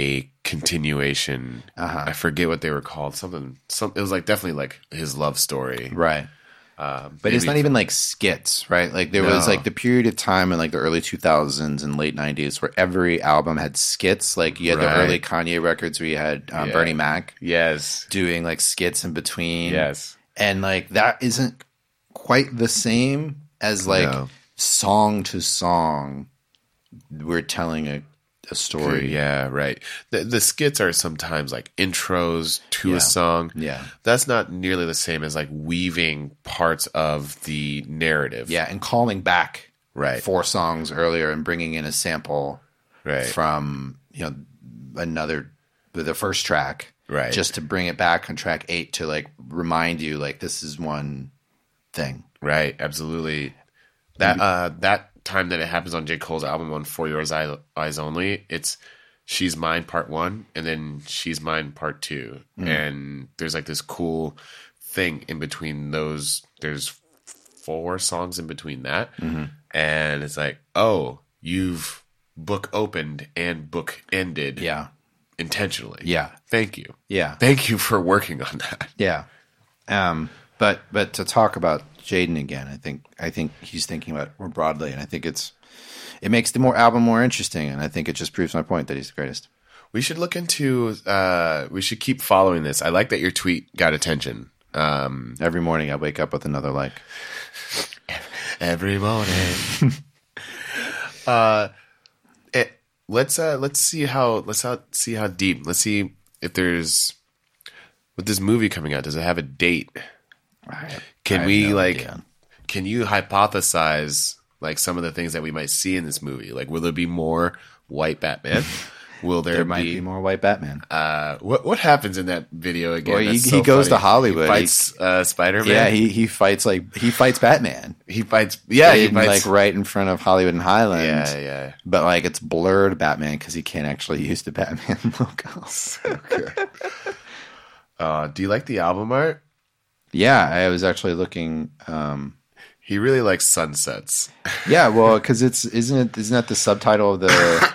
continuation. I forget what they were called. It was like definitely like his love story. Right. But it's not even like skits, right? Like there was like the period of time in like the early 2000s and late 90s where every album had skits. Like you had the early Kanye records where you had Bernie Mac doing like skits in between. Yes. And like that isn't quite the same as like song to song we're telling a story. Yeah, right. The skits are sometimes like intros to a song. Yeah. That's not nearly the same as like weaving parts of the narrative. Yeah, and calling back 4 songs earlier and bringing in a sample from, the first track. Right. Just to bring it back on track 8 to like remind you like this is one thing. Right, absolutely. That time that it happens on J. Cole's album on For Your Eyes Only, it's She's Mine Part 1 and then She's Mine Part 2. And there's like this cool thing in between those. There's 4 songs in between that. And it's like, oh, you've book opened and book ended intentionally. Yeah. Thank you. Yeah. Thank you for working on that. Yeah. But to talk about Jaden again, I think he's thinking about it more broadly, and I think it makes the album more interesting, and I think it just proves my point that he's the greatest. We should look into. We should keep following this. I like that your tweet got attention. Every morning I wake up with another like. Every morning. Let's see how deep. Let's see if there's with this movie coming out. Does it have a date? Can you hypothesize like some of the things that we might see in this movie? Like, will there be more white Batman? Will there might be more white Batman? What happens in that video again? Well, he goes to Hollywood. He fights Spider-Man. Yeah, he fights Batman. He fights like right in front of Hollywood and Highland. Yeah. But like it's blurred Batman because he can't actually use the Batman logo. So good. Do you like the album art? Yeah, I was actually looking. He really likes sunsets. Yeah, well, because isn't that the subtitle of the?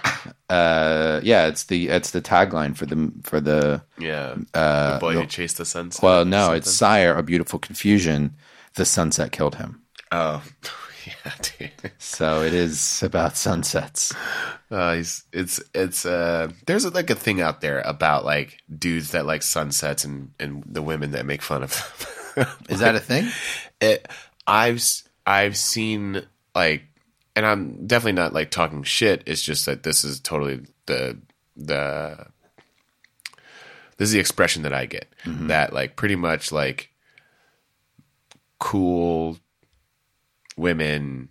It's the tagline for the the boy who chased the sunset. Well, no, it's Sire, a beautiful confusion. The sunset killed him. Oh, yeah, dude. So it is about sunsets. There's like a thing out there about like dudes that like sunsets and the women that make fun of them. Is that a thing? I've seen like, and I'm definitely not like talking shit. It's just that this is totally this is the expression that I get that like pretty much like cool women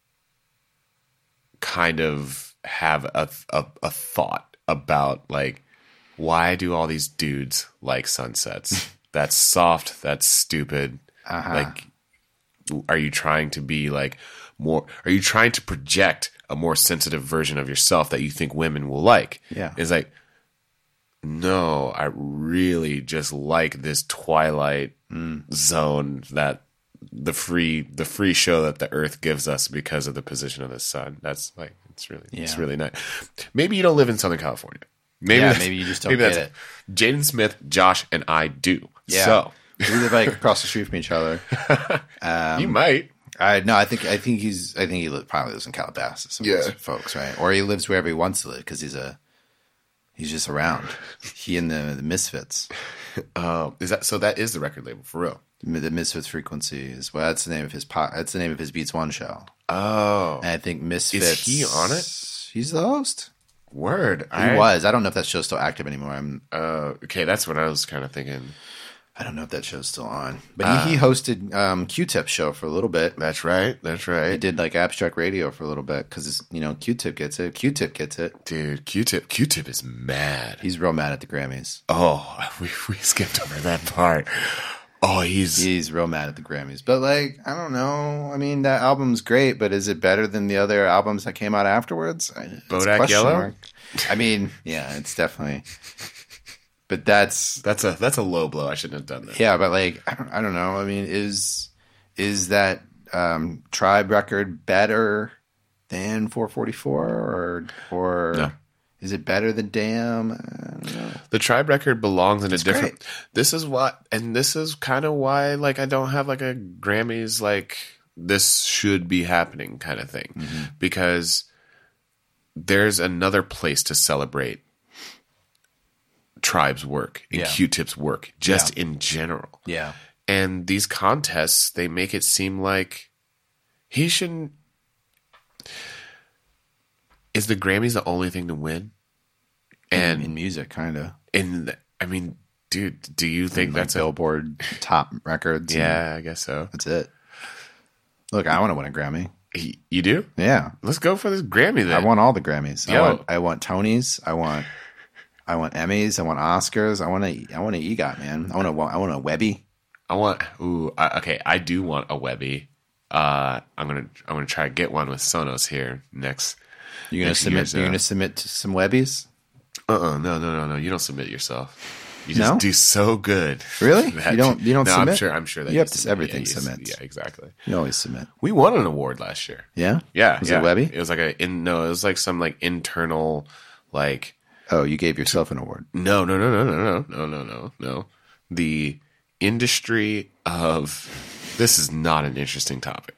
kind of have a thought about like, why do all these dudes like sunsets? That's soft. That's stupid. Like, are you trying to be like more? Are you trying to project a more sensitive version of yourself that you think women will like? Yeah, it's like, no, I really just like this twilight zone that the free show that the Earth gives us because of the position of the sun. That's like it's really nice. Maybe you don't live in Southern California. Maybe you just don't get it. Jaden Smith, Josh, and I do. Yeah. So we live like across the street from each other. You might. I think he probably lives in Calabasas. Some of those folks, right? Or he lives wherever he wants to live because he's just around. He and the Misfits. Is that so? That is the record label for real. The Misfits Frequency is that's the name of his That's the name of his Beats One show. Oh, and I think Misfits. Is he on it? He's the host. Word. He was. I don't know if that show's still active anymore. Okay, that's what I was kind of thinking. I don't know if that show's still on. But he hosted Q-Tip's show for a little bit. That's right. He did like Abstract Radio for a little bit because, Q-Tip gets it. Q-Tip gets it. Dude, Q-Tip is mad. He's real mad at the Grammys. Oh, we skipped over that part. Oh, he's real mad at the Grammys. But like, I don't know. I mean, that album's great, but is it better than the other albums that came out afterwards? Bodak Yellow? I mean, yeah, it's definitely... But that's a low blow. I shouldn't have done that. Yeah, but like I don't know. I mean, is that Tribe record better than 444 or no. Is it better than Damn? The Tribe record belongs in a different. Great. This is kind of why, like, I don't have like a Grammys like this should be happening kind of thing, because there's another place to celebrate Tribe's work and Q-Tip's work, just in general. Yeah, and these contests, they make it seem like he shouldn't. Is the Grammys the only thing to win? And in music, kind of. I mean, dude, do you think that's Billboard top records? Yeah, I guess so. That's it. Look, I want to win a Grammy. You do? Yeah. Let's go for this Grammy then. I want all the Grammys. I want Tonys. I want Emmys. I want Oscars. I want an EGOT, man. I want a Webby. I do want a Webby. I'm gonna try to get one with Sonos here next. You're gonna submit to some Webbies? No. You don't submit yourself. You just do so good. Really? You don't submit? I'm sure that you have to. Everything submits. Yeah, exactly. You always submit. We won an award last year. Yeah. Yeah. Was it Webby? It was like it was like some like internal like. Oh, you gave yourself an award. No. The industry of. This is not an interesting topic.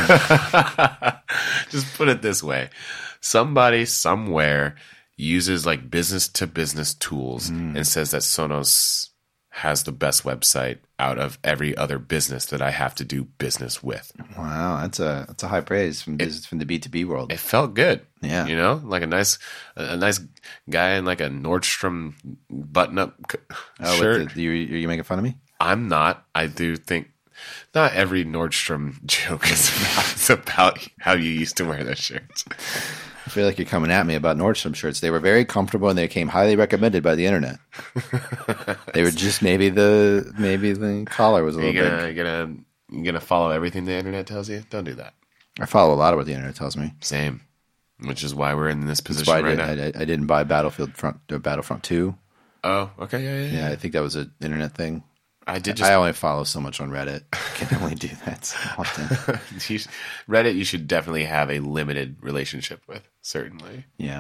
Just put it this way. Somebody somewhere uses like business to business tools and says that Sonos has the best website out of every other business that I have to do business with. Wow, that's a high praise from the B2B world. It felt good. Yeah. You know, like a nice guy in like a Nordstrom button-up shirt. Are you making fun of me? I'm not. I do think not every Nordstrom joke is about how you used to wear those shirts. I feel like you're coming at me about Nordstrom shirts. They were very comfortable and they came highly recommended by the internet. They were just maybe the collar was a little big. You gonna follow everything the internet tells you? Don't do that. I follow a lot of what the internet tells me. Same, which is why we're in this position right now. I didn't buy Battlefront 2. Oh, okay, yeah. I think that was an internet thing. I only follow so much on Reddit. I can only do that so often. Reddit, you should definitely have a limited relationship with. Certainly. Yeah.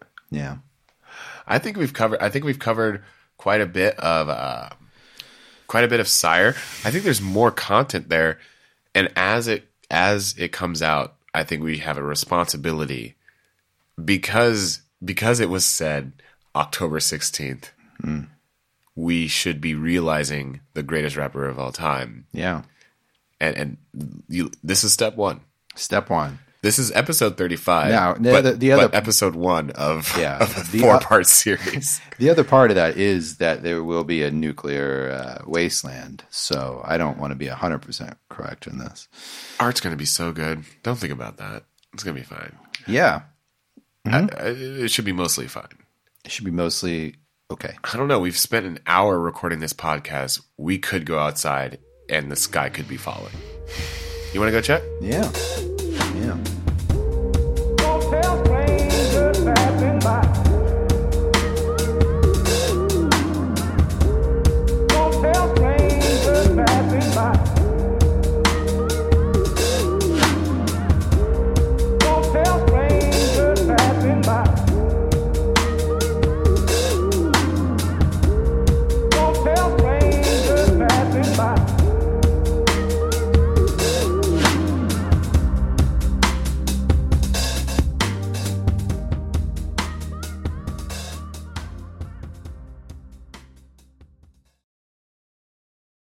I think we've covered quite a bit of Sire. I think there's more content there, and as it comes out, I think we have a responsibility because it was said October 16th. We should be realizing the greatest rapper of all time. Yeah. And this is step one. Step one. This is episode 35. Now, but episode 1 of a 4-part series. The other part of that is that there will be a nuclear wasteland. So I don't want to be 100% correct in this. Art's going to be so good. Don't think about that. It's going to be fine. Yeah. It should be mostly fine. It should be mostly okay. I don't know. We've spent an hour recording this podcast. We could go outside and the sky could be falling. You want to go check? Yeah.